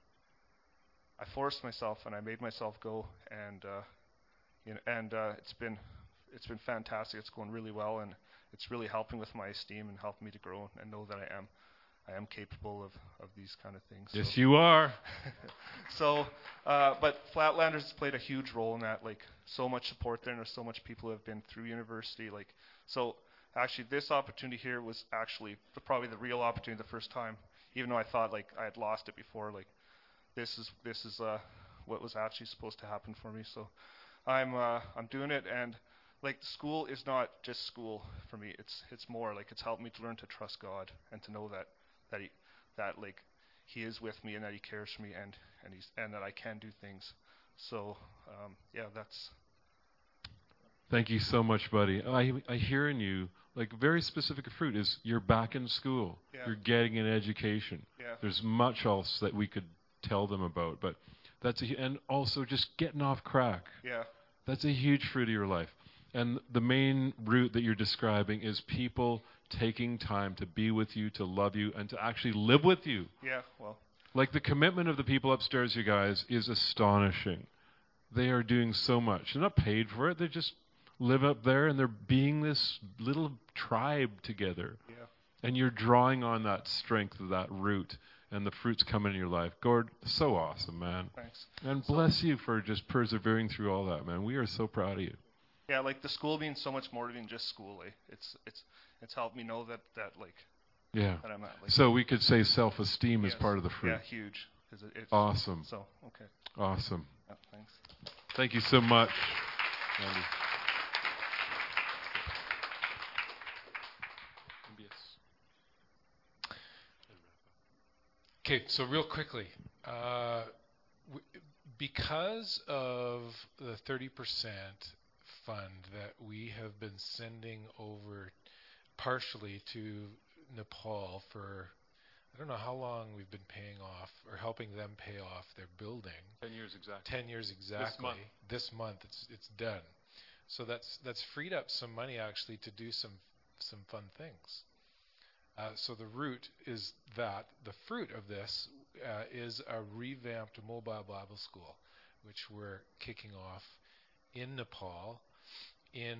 I forced myself, and I made myself go, and uh, you know, and uh, it's been it's been fantastic. It's going really well, and it's really helping with my esteem and helping me to grow and know that I am I am capable of, of these kind of things. Yes, so. you are. so, uh, but Flatlanders has played a huge role in that. Like, so much support there, and there's so much people who have been through university. Like, so. Actually, this opportunity here was actually the, probably the real opportunity the first time, even though I thought like I had lost it before. Like, this is this is uh, what was actually supposed to happen for me. So I'm uh, I'm doing it, and like school is not just school for me. It's it's more like it's helped me to learn to trust God and to know that that he that like He is with me and that He cares for me and and he's and that I can do things. So um, yeah, that's. Thank you so much, buddy. I I hear in you like very specific fruit is you're back in school. Yeah. You're getting an education. Yeah. There's much else that we could tell them about, but that's a, and also just getting off crack. Yeah. That's a huge fruit of your life. And the main root that you're describing is people taking time to be with you, to love you, and to actually live with you. Yeah, well. Like the commitment of the people upstairs, you guys, is astonishing. They are doing so much. They're not paid for it. They just live up there, and they're being this little tribe together. Yeah. And you're drawing on that strength of that root, and the fruits coming in your life. Gord, so awesome, man. Thanks. And So- bless you for just persevering through all that, man. We are so proud of you. Yeah, like the school being so much more than just school. Eh? It's it's it's helped me know that that like. Yeah. That I'm at, like, So we could say self-esteem yes. is part of the fruit. Yeah, huge. 'Cause it, it's Awesome. So okay. Awesome. Yeah, thanks. Thank you so much, Andy. Okay, so real quickly, uh, w- because of the thirty percent fund that we have been sending over partially to Nepal for, I don't know how long we've been paying off or helping them pay off their building. Ten years exactly. Ten years exactly. month. This month it's it's done. So that's that's freed up some money actually to do some some fun things. Uh, so the root is that. The fruit of this uh, is a revamped mobile Bible school, which we're kicking off in Nepal in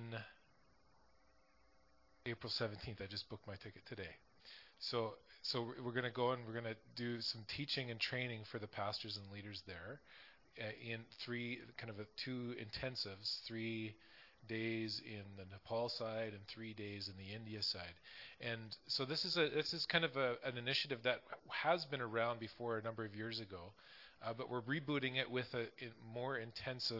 April seventeenth. I just booked my ticket today. So so we're- we're going to go and we're going to do some teaching and training for the pastors and leaders there uh, in three, kind of a two intensives, three days in the Nepal side and three days in the India side. And so this is a this is kind of a, an initiative that has been around before a number of years ago, uh, but we're rebooting it with a in more intensive.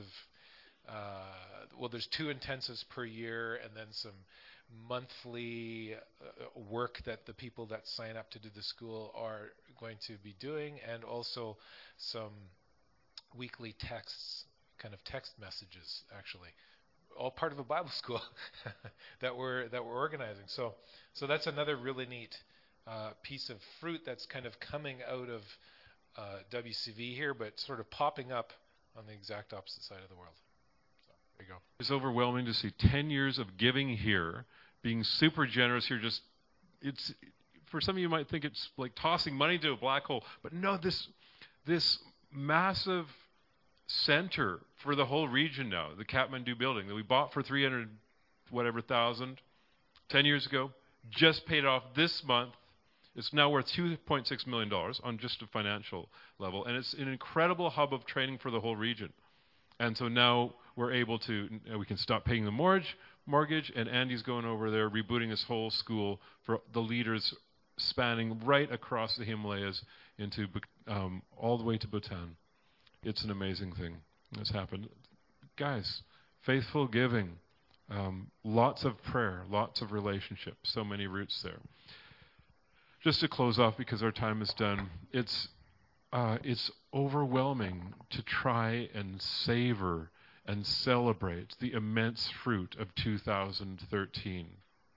Uh, well, there's two intensives per year, and then some monthly uh, work that the people that sign up to do the school are going to be doing, and also some weekly texts, kind of text messages, actually. All part of a Bible school that we're that we're organizing. So, so that's another really neat uh, piece of fruit that's kind of coming out of uh, W C V here, but sort of popping up on the exact opposite side of the world. So there you go. It's overwhelming to see ten years of giving here, being super generous here. Just it's for some of you might think it's like tossing money to a black hole, but no, this this massive center for the whole region now, the Kathmandu building that we bought for three hundred whatever thousand ten years ago, just paid off this month. It's now worth two point six million dollars on just a financial level, and it's an incredible hub of training for the whole region. And so now we're able to, we can stop paying the mortgage, mortgage, and Andy's going over there rebooting this whole school for the leaders spanning right across the Himalayas into um, all the way to Bhutan. It's an amazing thing that's happened. Guys, faithful giving, um, lots of prayer, lots of relationship, so many roots there. Just to close off, because our time is done, it's uh, it's overwhelming to try and savor and celebrate the immense fruit of two thousand thirteen.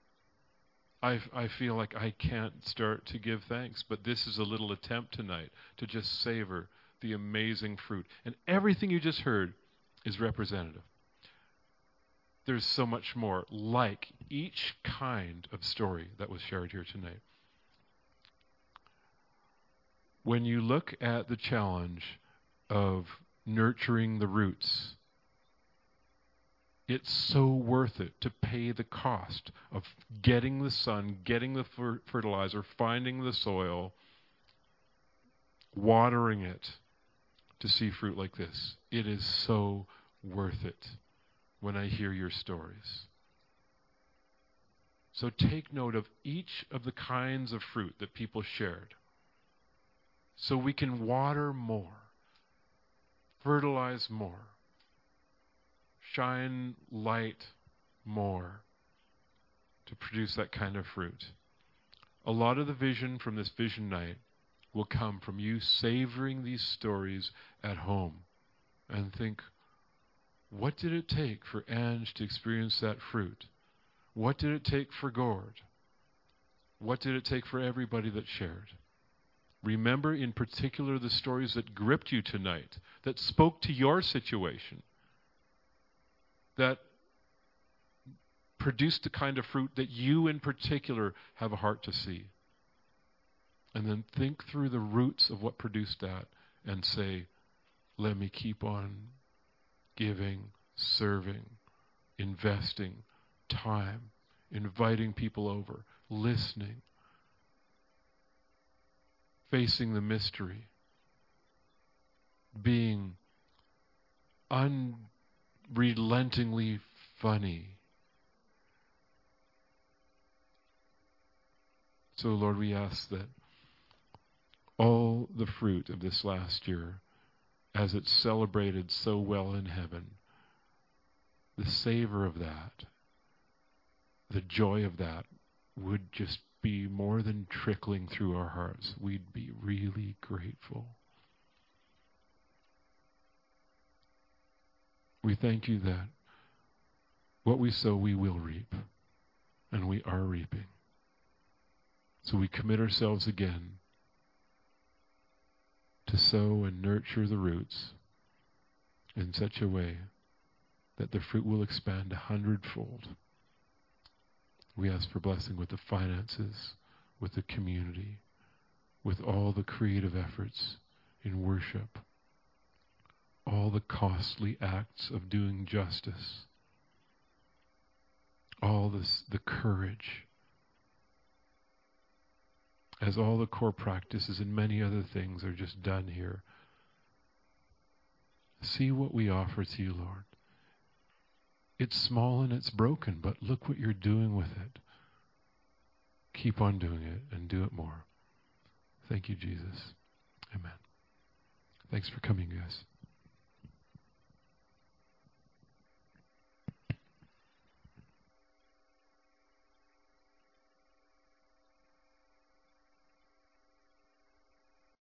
I, I feel like I can't start to give thanks, but this is a little attempt tonight to just savor the amazing fruit. And everything you just heard is representative. There's so much more, like each kind of story that was shared here tonight. When you look at the challenge of nurturing the roots, it's so worth it to pay the cost of getting the sun, getting the fer- fertilizer, finding the soil, watering it to see fruit like this. It is so worth it when I hear your stories. So take note of each of the kinds of fruit that people shared, so we can water more, fertilize more, shine light more to produce that kind of fruit. A lot of the vision from this vision night will come from you savoring these stories at home and think, what did it take for Ange to experience that fruit? What did it take for Gord? What did it take for everybody that shared? Remember in particular the stories that gripped you tonight, that spoke to your situation, that produced the kind of fruit that you in particular have a heart to see. And then think through the roots of what produced that and say, let me keep on giving, serving, investing time, inviting people over, listening, facing the mystery, being unrelentingly funny. So, Lord, we ask that all the fruit of this last year, as it's celebrated so well in heaven, the savor of that, the joy of that, would just be more than trickling through our hearts. We'd be really grateful. We thank you that what we sow, we will reap, and we are reaping. So we commit ourselves again to sow and nurture the roots in such a way that the fruit will expand a hundredfold. We ask for blessing with the finances, with the community, with all the creative efforts in worship, all the costly acts of doing justice, all this, the courage, as all the core practices and many other things are just done here. See what we offer to you, Lord. It's small and it's broken, but look what you're doing with it. Keep on doing it and do it more. Thank you, Jesus. Amen. Thanks for coming, guys.